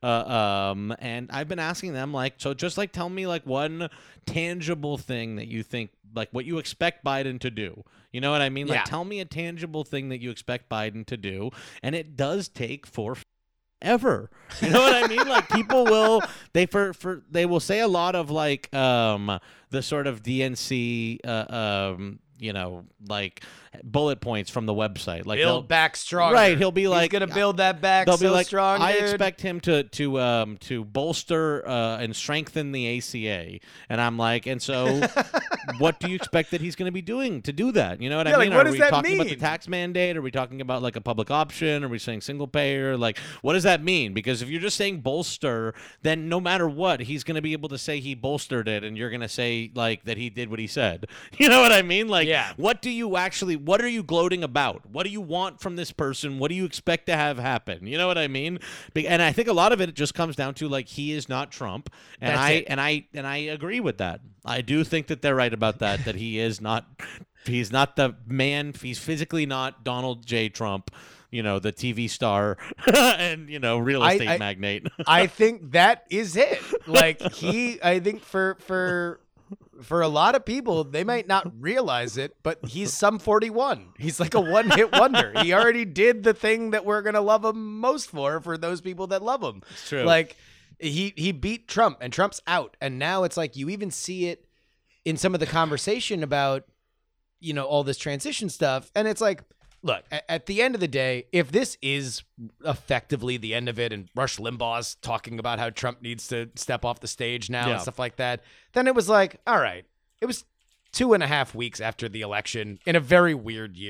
Uh, um, and I've been asking them like, so just like tell me like one tangible thing that you think, like what you expect Biden to do. You know what I mean? Like Yeah. tell me a tangible thing that you expect Biden to do. And it does take for ever. You know what I mean? Like people will they for for they will say a lot of like um the sort of D N C uh, um you know like bullet points from the website. Like they'll- Build back stronger. Right, he'll be like- he's gonna build that back They'll so be like, strong. I dude. expect him to to um to bolster uh, and strengthen the A C A, and I'm like, and so, what do you expect that he's going to be doing to do that? You know what Yeah, I like, mean? what Are does we that talking about the mean? tax mandate? Are we talking about like a public option? Are we saying single payer? Like, what does that mean? Because if you're just saying bolster, then no matter what, he's going to be able to say he bolstered it, and you're going to say like that he did what he said. You know what I mean? Like, Yeah. what do you actually? What are you gloating about? What do you want from this person? What do you expect to have happen? You know what I mean? Be- And I think a lot of it just comes down to like he is not Trump, and That's I it. and I and I agree with that. I do think that they're right about that. That he is not. He's not the man. He's physically not Donald J. Trump. You know, the T V star and you know real I- estate I- magnate. I think that is it. Like he, I think for for for a lot of people, they might not realize it, but he's some forty-one. He's like a one-hit wonder. He already did the thing that we're gonna love him most for. For those people that love him, It's true. Like he he beat Trump, and Trump's out, and now it's like you even see it in some of the conversation about you know all this transition stuff, and it's like. Look, a- at the end of the day, if this is effectively the end of it and Rush Limbaugh's talking about how Trump needs to step off the stage now Yeah. and stuff like that, then it was like, all right, it was two and a half weeks after the election in a very weird year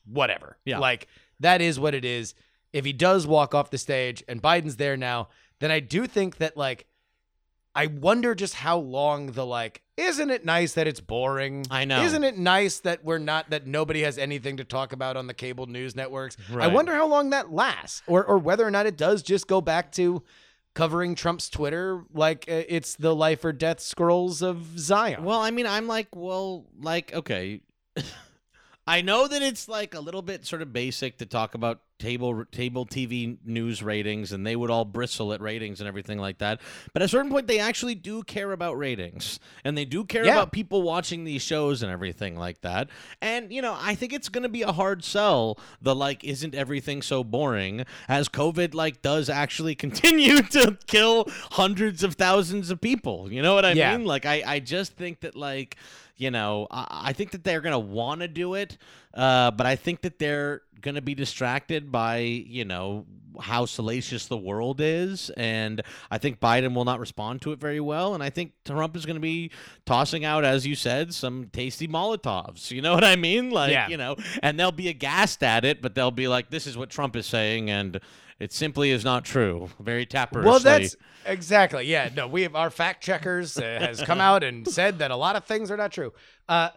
whatever. Yeah. Like, that is what it is. If he does walk off the stage and Biden's there now, then I do think that, like, I wonder just how long the, like, isn't it nice that it's boring? I know. Isn't it nice that we're not, that nobody has anything to talk about on the cable news networks? I Right. wonder how long that lasts, or or whether or not it does just go back to covering Trump's Twitter like uh, it's the life or death scrolls of Zion. Well, I mean, I'm like, well, like, okay. I know that it's like a little bit sort of basic to talk about table table T V news ratings, and they would all bristle at ratings and everything like that. But at a certain point, they actually do care about ratings, and they do care Yeah. about people watching these shows and everything like that. And, you know, I think it's going to be a hard sell, the, like, isn't everything so boring, as COVID, like, does actually continue to kill hundreds of thousands of people. You know what I Yeah. mean? Like, I, I just think that, like, you know, I, I think that they're going to want to do it, uh, but I think that they're going to be distracted by, you know, how salacious the world is, and I think Biden will not respond to it very well, and I think Trump is going to be tossing out, as you said, some tasty Molotovs. You know what I mean? Like, Yeah. you know, and they'll be aghast at it, but they'll be like, this is what Trump is saying, and it simply is not true. Very tapperously. Well, that's exactly. Yeah, no, we have our fact checkers uh, has come out and said that a lot of things are not true. Uh,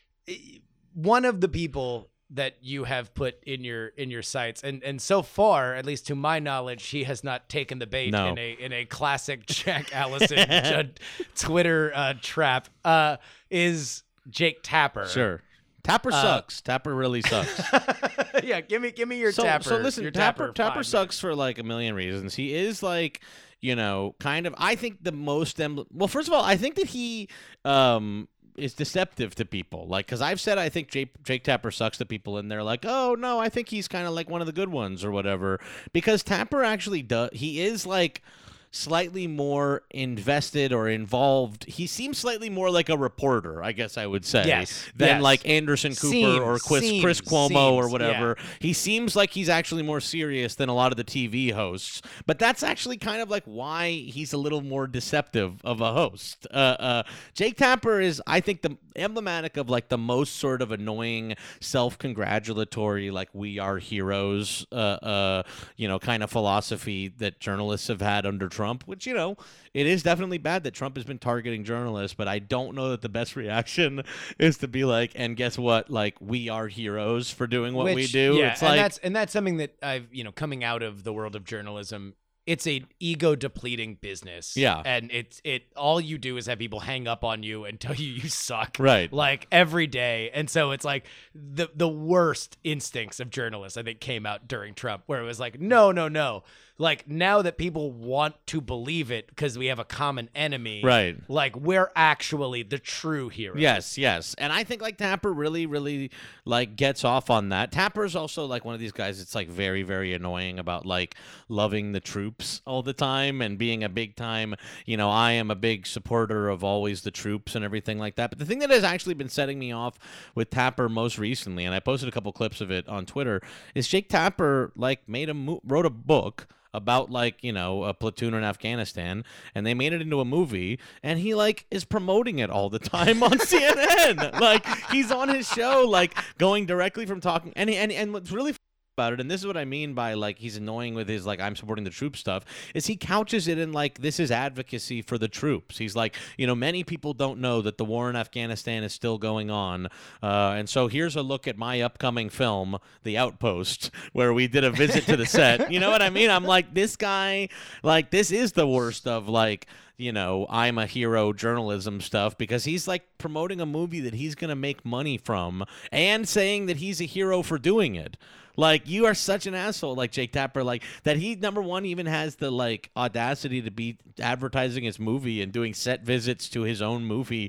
one of the people that you have put in your in your sites, and and so far, at least to my knowledge, he has not taken the bait No. in a in a classic Jack Allison uh, Twitter uh, trap. Uh, is Jake Tapper? Sure. Tapper sucks. Tapper really sucks. Yeah, give me give me your so, Tapper. So listen, your Tapper Tapper, Tapper five sucks for like a million reasons. He is like, you know, kind of. I think the most. Em- well, first of all, I think that he um, is deceptive to people. Like, because I've said I think Jake, Jake Tapper sucks to people, and they're like, oh no, I think he's kind of like one of the good ones or whatever. Because Tapper actually does. He is like slightly more invested or involved. He seems slightly more like a reporter, I guess I would say, Yes, than yes. like Anderson Cooper Seems, or Chris, seems, Chris Cuomo seems, or whatever. He seems like he's actually more serious than a lot of the T V hosts, but that's actually kind of like why he's a little more deceptive of a host. Uh, uh, Jake Tapper is, I think, the emblematic of like the most sort of annoying, self-congratulatory, like we are heroes, uh, uh, you know, kind of philosophy that journalists have had under Trump, which, you know, it is definitely bad that Trump has been targeting journalists, but I don't know that the best reaction is to be like, and guess what? Like, we are heroes for doing what we Which- do. Yeah, it's and like, that's and that's something that I've you know coming out of the world of journalism. It's a ego depleting business. Yeah. and it's it all you do is have people hang up on you and tell you you suck. Right. like every day, and so it's like the the worst instincts of journalists I think came out during Trump, where it was like, no, no, no. Like, now that people want to believe it because we have a common enemy, Right. Like, we're actually the true heroes. Yes, yes. And I think like Tapper really, really like gets off on that. Tapper's also like one of these guys that's like very, very annoying about like loving the troops all the time and being a big time, you know, I am a big supporter of always the troops and everything like that. But the thing that has actually been setting me off with Tapper most recently, and I posted a couple clips of it on Twitter, is Jake Tapper like made a mo- wrote a book about like, you know, a platoon in Afghanistan, and they made it into a movie, and he like is promoting it all the time on C N N. Like, he's on his show, like going directly from talking, and and and what's really f- about it, and this is what I mean by like he's annoying with his like I'm supporting the troops stuff, is he couches it in like this is advocacy for the troops. He's like, you know, many people don't know that the war in Afghanistan is still going on, uh, and so here's a look at my upcoming film, The Outpost, where we did a visit to the set. You know what I mean? I'm like, this guy, like this is the worst of like, you know, I'm a hero journalism stuff, because he's like promoting a movie that he's going to make money from and saying that he's a hero for doing it. Like, you are such an asshole, like Jake Tapper, like that he, number one, even has the like audacity to be advertising his movie and doing set visits to his own movie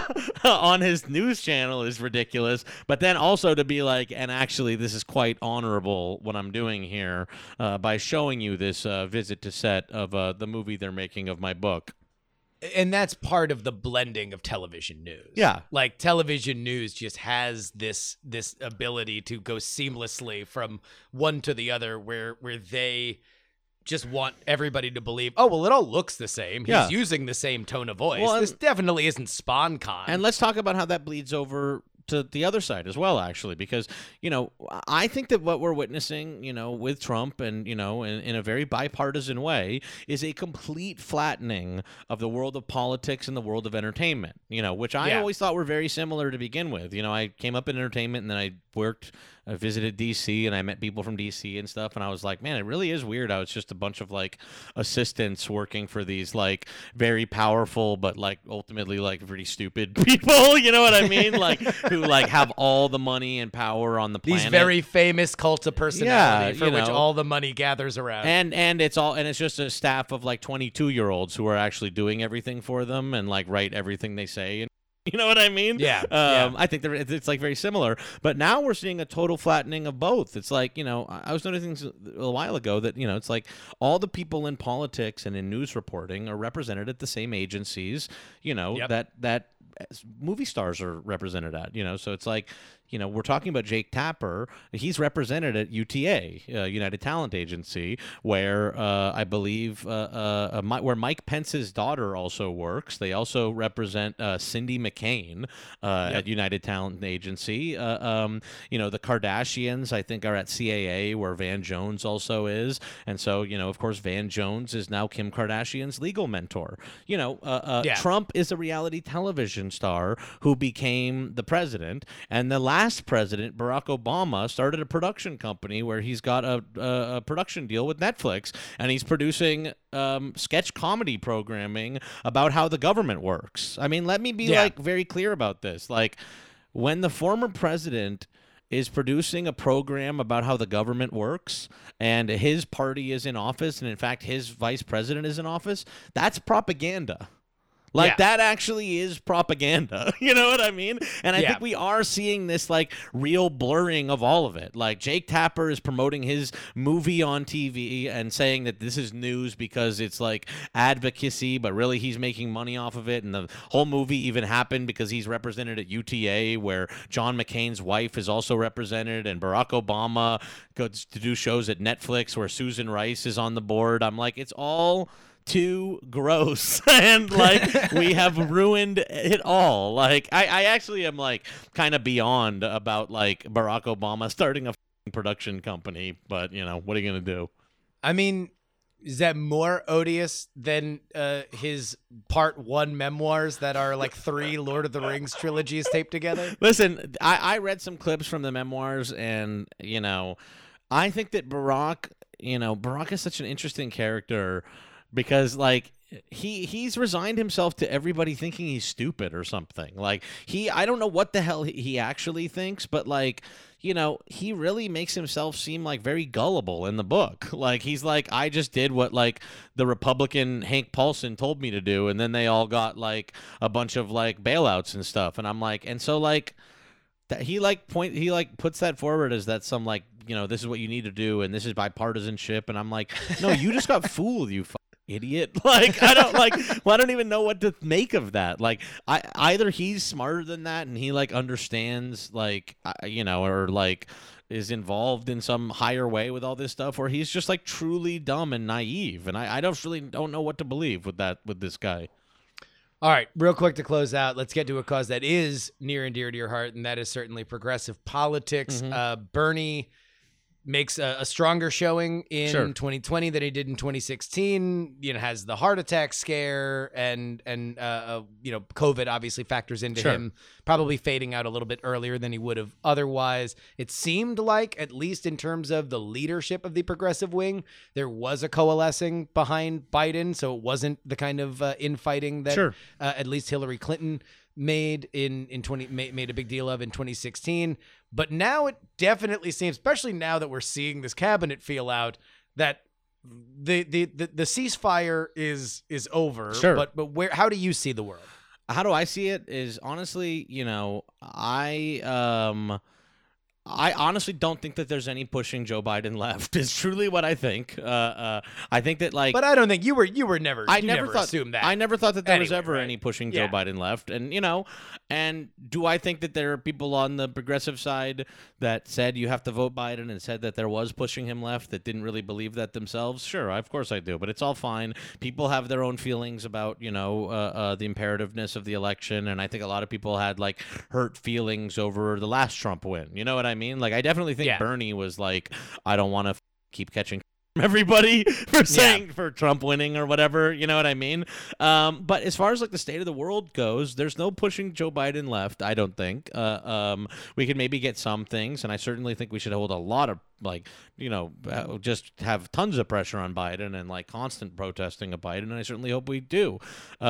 on his news channel is ridiculous. But then also to be like, and actually this is quite honorable what I'm doing here uh, by showing you this uh, visit to set of uh, the movie they're making of my book. And that's part of the blending of television news. Yeah. Like, television news just has this this ability to go seamlessly from one to the other, where where they just want everybody to believe, oh, well, it all looks the same. He's Yeah. using the same tone of voice. Well, this and- definitely isn't SpawnCon. And let's talk about how that bleeds over to the other side as well, actually, because, you know, I think that what we're witnessing, you know, with Trump and, you know, in, in a very bipartisan way is a complete flattening of the world of politics and the world of entertainment, you know, which I Yeah. always thought were very similar to begin with. You know, I came up in entertainment and then I worked, I visited D C and I met people from D C and stuff. And I was like, man, it really is weird how it's just a bunch of like assistants working for these like very powerful, but like ultimately like pretty stupid people. You know what I mean? Like who like have all the money and power on the planet. These very famous cult of personality Yeah, for you which know. all the money gathers around. And and it's all and it's just a staff of like twenty-two year olds who are actually doing everything for them and like write everything they say. And you know what I mean? Yeah, Um, yeah. I think they're, it's it's, like very similar. But now we're seeing a total flattening of both. It's like, you know, I I was noticing a while ago that, you know, it's like all the people in politics and in news reporting are represented at the same agencies, you know, Yep. that that movie stars are represented at, you know. So it's like, you know, we're talking about Jake Tapper. He's represented at U T A, uh, United Talent Agency, where uh, I believe uh, uh, uh, my, where Mike Pence's daughter also works. They also represent uh, Cindy McCain uh, Yep. at United Talent Agency. Uh, um, you know, the Kardashians, I think, are at C A A, where Van Jones also is. And so, you know, of course, Van Jones is now Kim Kardashian's legal mentor. You know, uh, uh, Yeah. Trump is a reality television star who became the president, and the last president, Barack Obama, started a production company where he's got a, a, a production deal with Netflix, and he's producing um, sketch comedy programming about how the government works. I mean, let me be Yeah. like very clear about this. Like, when the former president is producing a program about how the government works and his party is in office, and in fact his vice president is in office, that's propaganda. Like, Yeah. that actually is propaganda. You know what I mean? And I Yeah. think we are seeing this, like, real blurring of all of it. Like, Jake Tapper is promoting his movie on T V and saying that this is news because it's, like, advocacy, but really he's making money off of it. And the whole movie even happened because he's represented at U T A, where John McCain's wife is also represented, and Barack Obama goes to do shows at Netflix where Susan Rice is on the board. I'm like, it's all too gross, and like we have ruined it all. Like I, I actually am like kind of beyond about like Barack Obama starting a f***ing production company, but you know, what are you gonna do? I mean, is that more odious than uh, his part one memoirs that are like three Lord of the Rings trilogies taped together? Listen, I, I read some clips from the memoirs, and you know, I think that Barack, you know, Barack is such an interesting character. Because like he he's resigned himself to everybody thinking he's stupid or something. Like he I don't know what the hell he, he actually thinks, but like, you know, he really makes himself seem like very gullible in the book. Like he's like, I just did what like the Republican Hank Paulson told me to do, and then they all got like a bunch of like bailouts and stuff. And I'm like, and so like that he like point he like puts that forward as that some like, you know, this is what you need to do and this is bipartisanship. And I'm like, no, you just got fooled, you idiot. Like I don't like well, I don't even know what to make of that. Like I either he's smarter than that and he like understands like uh, you know, or like is involved in some higher way with all this stuff, or he's just like truly dumb and naive, and I, I don't really don't know what to believe with that with this guy. All right, real quick to close out, let's get to a cause that is near and dear to your heart, and that is certainly progressive politics. Mm-hmm. Uh, Bernie makes a, a stronger showing in Sure. twenty twenty than he did in twenty sixteen. You know, has the heart attack scare, and and uh, uh, you know, COVID obviously factors into Sure. him probably fading out a little bit earlier than he would have otherwise. It seemed like, at least in terms of the leadership of the progressive wing, there was a coalescing behind Biden, so it wasn't the kind of uh, infighting that Sure. uh, at least Hillary Clinton made in in twenty made, made a big deal of in twenty sixteen. But now it definitely seems, especially now that we're seeing this cabinet feel out, that the the the, the ceasefire is is over. Sure. But but where how do you see the world? How do I see it is honestly, you know, I um I honestly don't think that there's any pushing Joe Biden left. Is truly what I think. Uh, uh, I think that like, But I don't think you were you were never. I you never, never thought assumed that. I never thought that there was Anyway, ever right. any pushing Yeah. Joe Biden left. And you know, and do I think that there are people on the progressive side that said you have to vote Biden and said that there was pushing him left that didn't really believe that themselves? Sure, of course I do. But it's all fine. People have their own feelings about you know uh, uh, the imperativeness of the election, and I think a lot of people had like hurt feelings over the last Trump win. You know what I mean? Like I definitely think Yeah. Bernie was like, I don't want to f- keep catching from everybody for saying yeah. for Trump winning or whatever, you know what I mean? Um, but as far as like the state of the world goes, there's no pushing Joe Biden left, I don't think. Uh, um, we could maybe get some things, and I certainly think we should hold a lot of like, you know, uh, just have tons of pressure on Biden and like constant protesting of Biden, and I certainly hope we do.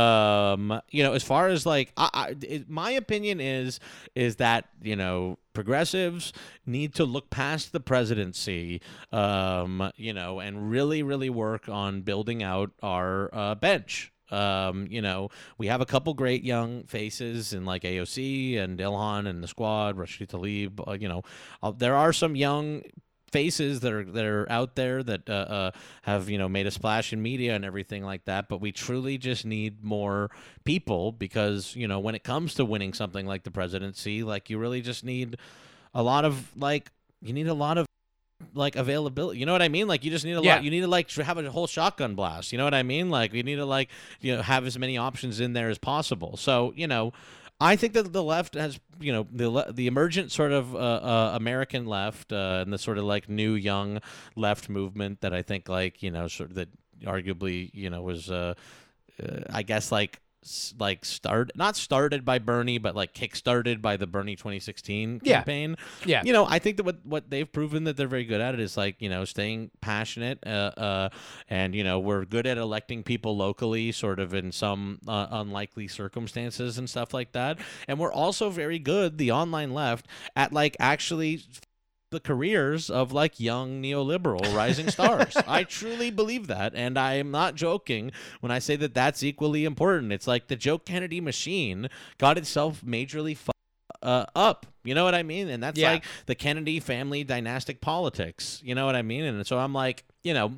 Um, you know, as far as like, I, I, it, my opinion is is that you know. Progressives need to look past the presidency, um, you know, and really, really work on building out our uh, bench. Um, you know, we have a couple great young faces in like A O C and Ilhan and the Squad, Rashid Tlaib. Uh, you know, uh, there are some young faces that are that are out there that uh, uh, have you know made a splash in media and everything like that, but we truly just need more people because you know when it comes to winning something like the presidency, like you really just need a lot of like you need a lot of like availability. You know what I mean? Like you just need a Yeah. lot. You need to like have a whole shotgun blast. You know what I mean? Like you need to like you know have as many options in there as possible. So you know. I think that the left has, you know, the le- the emergent sort of uh, uh, American left uh, and the sort of like new young left movement that I think like, you know, sort of that arguably, you know, was, uh, uh, I guess, like, s- like start not started by Bernie, but like kick-started by the Bernie twenty sixteen Yeah. campaign. Yeah. You know, I think that what, what they've proven that they're very good at it is like, you know, staying passionate uh, uh, and, you know, we're good at electing people locally sort of in some uh, unlikely circumstances and stuff like that. And we're also very good, the online left, at like actually the careers of like young neoliberal rising stars. I truly believe that, and I am not joking when I say that that's equally important. It's like the Joe Kennedy machine got itself majorly fu- uh, up. You know what I mean? And that's Yeah. like the Kennedy family dynastic politics. You know what I mean? And so I'm like, you know,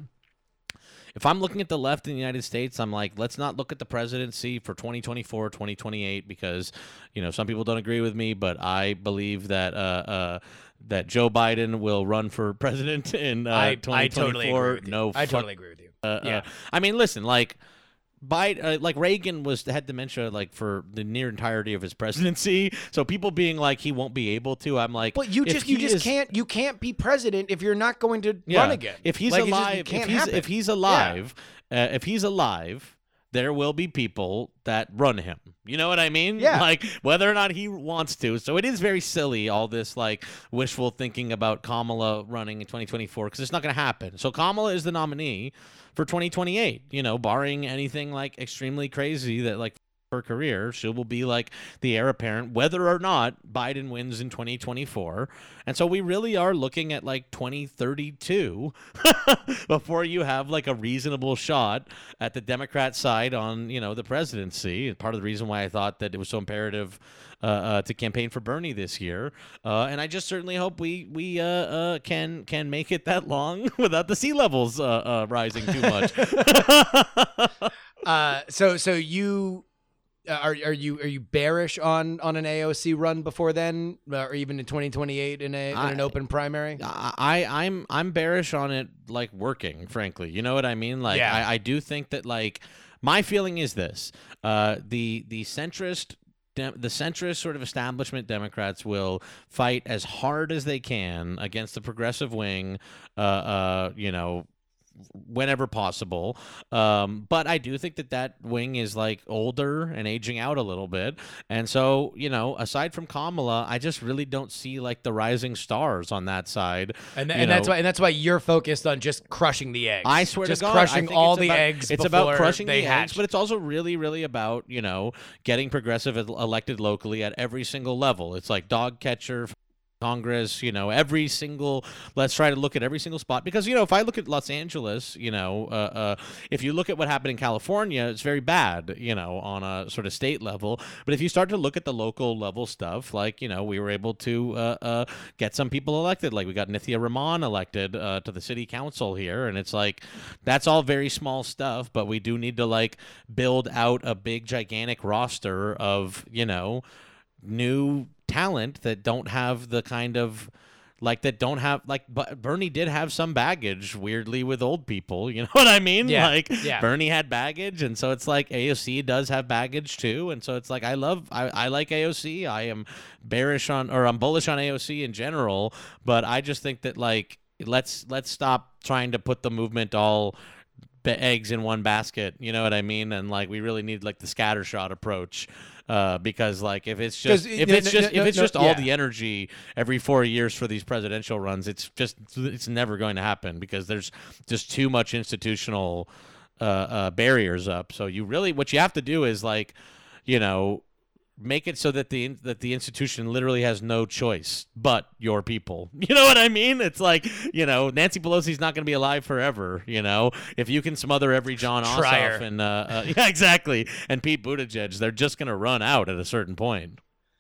if I'm looking at the left in the United States, I'm like, let's not look at the presidency for twenty twenty-four, twenty twenty-eight, because, you know, some people don't agree with me, but I believe that uh, uh, that Joe Biden will run for president in uh, I, twenty twenty-four. I totally agree with you. No, I fuck- totally agree with you. uh, yeah. uh, I mean, listen, like. Biden, uh, like Reagan was had dementia like for the near entirety of his presidency. So people being like he won't be able to, I'm like, But you if just you he just is- can't you can't be president if you're not going to Yeah. run again. If he's Like, it just- it alive, if can't he's happen. if he's alive, uh, if he's alive, there will be people that run him. You know what I mean? Yeah. Like whether or not he wants to. So it is very silly, all this like wishful thinking about Kamala running in twenty twenty-four, because it's not going to happen. So Kamala is the nominee for twenty twenty-eight, you know, barring anything like extremely crazy that like her career, she will be like the heir apparent whether or not Biden wins in twenty twenty-four. And so we really are looking at like twenty thirty-two before you have like a reasonable shot at the Democrat side on, you know, the presidency. And part of the reason why I thought that it was so imperative uh, uh, to campaign for Bernie this year. Uh, and I just certainly hope we we uh, uh, can can make it that long without the sea levels uh, uh, rising too much. Uh, so so you uh, are are you are you bearish on on an A O C run before then, uh, or even in twenty twenty-eight in a in an I- open primary? I, I'm I'm bearish on it like working, frankly. You know what I mean? Like Yeah. I, I do think that like my feeling is this. Uh the the centrist Dem- the centrist sort of establishment Democrats will fight as hard as they can against the progressive wing, uh, uh, you know, whenever possible. Um, but I do think that that wing is like older and aging out a little bit. And so, you know, aside from Kamala, I just really don't see like the rising stars on that side. And, You and that's know, why and that's why you're focused on just crushing the eggs. I swear just to God, crushing I think all it's the about, eggs. It's before about crushing they the hatch. eggs, but it's also really, really about, you know, getting progressive el- elected locally at every single level. It's like dog catcher, Congress, you know, every single, let's try to look at every single spot. Because, you know, if I look at Los Angeles, you know, uh, uh, if you look at what happened in California, it's very bad, you know, on a sort of state level. But if you start to look at the local level stuff, like, you know, we were able to uh, uh, get some people elected. Like we got Nithya Raman elected uh, to the city council here. And it's like, that's all very small stuff. But we do need to, like, build out a big, gigantic roster of, you know, new talent that don't have the kind of like that don't have like but Bernie did have some baggage weirdly with old people, you know what I mean? Yeah, like yeah. Bernie had baggage, and so it's like A O C does have baggage too, and so it's like I love I, I like A O C. I am bearish on or I'm bullish on A O C in general, but I just think that like let's let's stop trying to put the movement all eggs in one basket, you know what I mean? And like we really need like the scattershot approach. Uh, because like if it's just if no, it's no, just no, if it's no, just all yeah. the energy every four years for these presidential runs, it's just it's never going to happen because there's just too much institutional uh, uh, barriers up. So you really what you have to do is like, you know, make it so that the that the institution literally has no choice but your people. You know what I mean? It's like, you know, Nancy Pelosi's not going to be alive forever. You know, if you can smother every John Try her. Ossoff and uh, uh, yeah, exactly, and Pete Buttigieg, they're just going to run out at a certain point.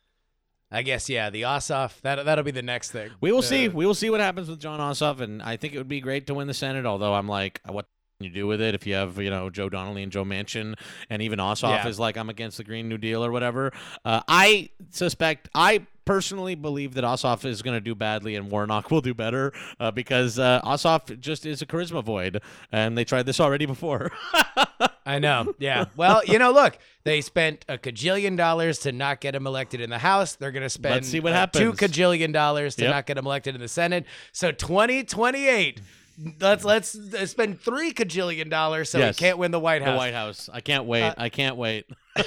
I guess, yeah, the Ossoff, that, that'll be the next thing. We will Uh, see. We will see what happens with John Ossoff, and I think it would be great to win the Senate, although I'm like, what you do with it if you have, you know, Joe Donnelly and Joe Manchin, and even Ossoff Yeah. is like, I'm against the Green New Deal or whatever. Uh, I suspect, I personally believe that Ossoff is going to do badly and Warnock will do better uh, because uh, Ossoff just is a charisma void, and they tried this already before. I know. Yeah. Well, you know, look, they spent a kajillion dollars to not get him elected in the House. They're going to spend Let's see what uh, happens. two kajillion dollars to Yep. not get him elected in the Senate. So twenty twenty-eight, let's let's uh, spend three kajillion dollars so Yes. he can't win the White The House. White House. I can't wait. Uh, I can't wait.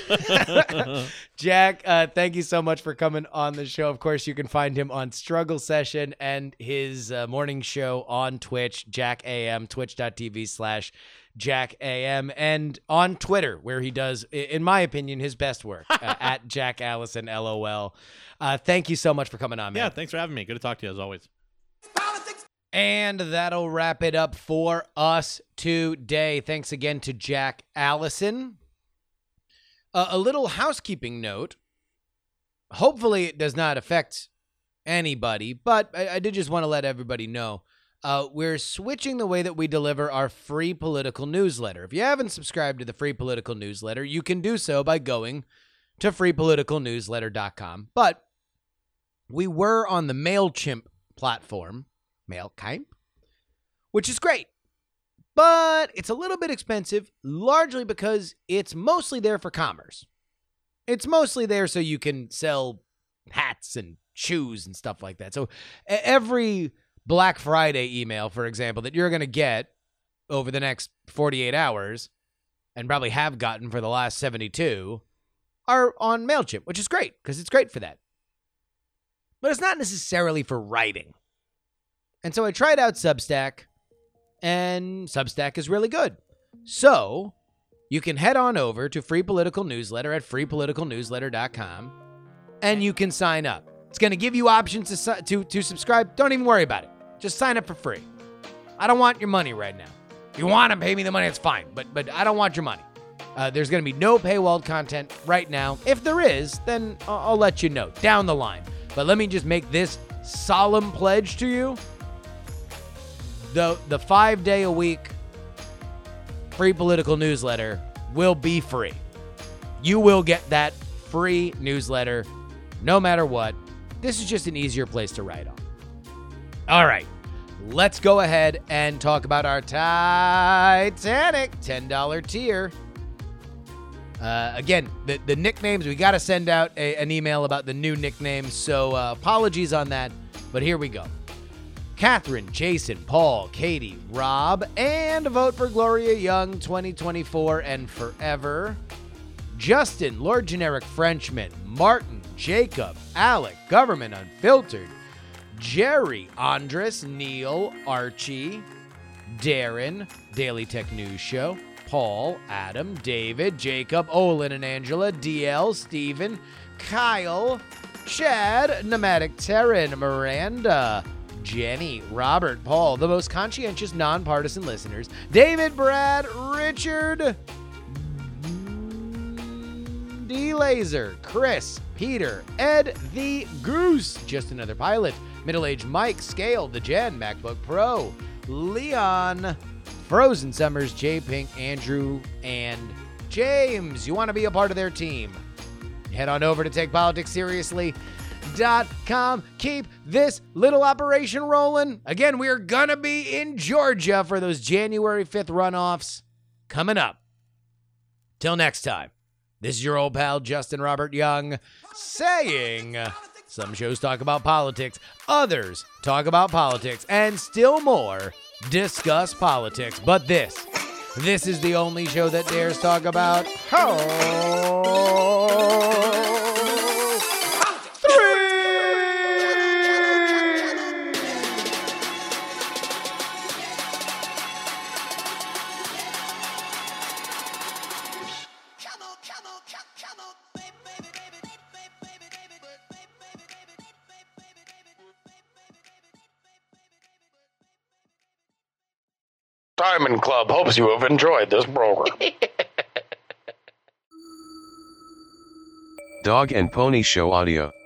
Jack, uh, thank you so much for coming on the show. Of course, you can find him on Struggle Session and his uh, morning show on Twitch, Jack A M, twitch.tv slash Jack A M, and on Twitter, where he does, i- in my opinion, his best work, uh, at Jack Allison, L O L. Uh, thank you so much for coming on, man. Yeah, thanks for having me. Good to talk to you as always. Politics. And that'll wrap it up for us today. Thanks again to Jack Allison. Uh, a little housekeeping note. Hopefully it does not affect anybody, but I, I did just want to let everybody know. Uh, we're switching the way that we deliver our free political newsletter. If you haven't subscribed to the free political newsletter, you can do so by going to free political newsletter dot com. But we were on the MailChimp platform, MailChimp, which is great. But it's a little bit expensive, largely because it's mostly there for commerce. It's mostly there so you can sell hats and shoes and stuff like that. So e- every Black Friday email, for example, that you're going to get over the next forty-eight hours, and probably have gotten for the last seventy-two, are on MailChimp, which is great because it's great for that. But it's not necessarily for writing. And so I tried out Substack, and Substack is really good. So you can head on over to Free Political Newsletter at free political newsletter dot com, and you can sign up. It's going to give you options to, su- to, to subscribe. Don't even worry about it. Just sign up for free. I don't want your money right now. If you want to pay me the money, it's fine, but but I don't want your money. Uh, there's going to be no paywalled content right now. If there is, then I'll, I'll let you know down the line. But let me just make this solemn pledge to you. The, the five-day-a-week free political newsletter will be free. You will get that free newsletter no matter what. This is just an easier place to write on. All right, let's go ahead and talk about our Titanic ten dollar tier. Uh, again, the, the nicknames, we got to send out a, an email about the new nicknames, so uh, apologies on that, but here we go. Catherine, Jason, Paul, Katie, Rob, and vote for Gloria Young twenty twenty-four and forever. Justin, Lord Generic Frenchman, Martin, Jacob, Alec, Government Unfiltered, Jerry, Andres, Neil, Archie, Darren, Daily Tech News Show, Paul, Adam, David, Jacob, Olin and Angela, D L, Steven, Kyle, Chad, Nomadic Terran, Miranda, Jenny, Robert, Paul, the most conscientious, nonpartisan listeners, David, Brad, Richard, D-Laser, Chris, Peter, Ed the Goose, Just Another Pilot, Middle-Aged Mike, Scale, The Gen, MacBook Pro, Leon, Frozen Summers, J Pink, Andrew, and James. You want to be a part of their team? Head on over to take politics seriously dot com. Keep this little operation rolling. Again, we're going to be in Georgia for those January fifth runoffs coming up. Till next time, this is your old pal Justin Robert Young saying, some shows talk about politics, others talk about politics, and still more discuss politics. But this, this is the only show that dares talk about oh, Diamond Club hopes you have enjoyed this program. Dog and Pony Show audio.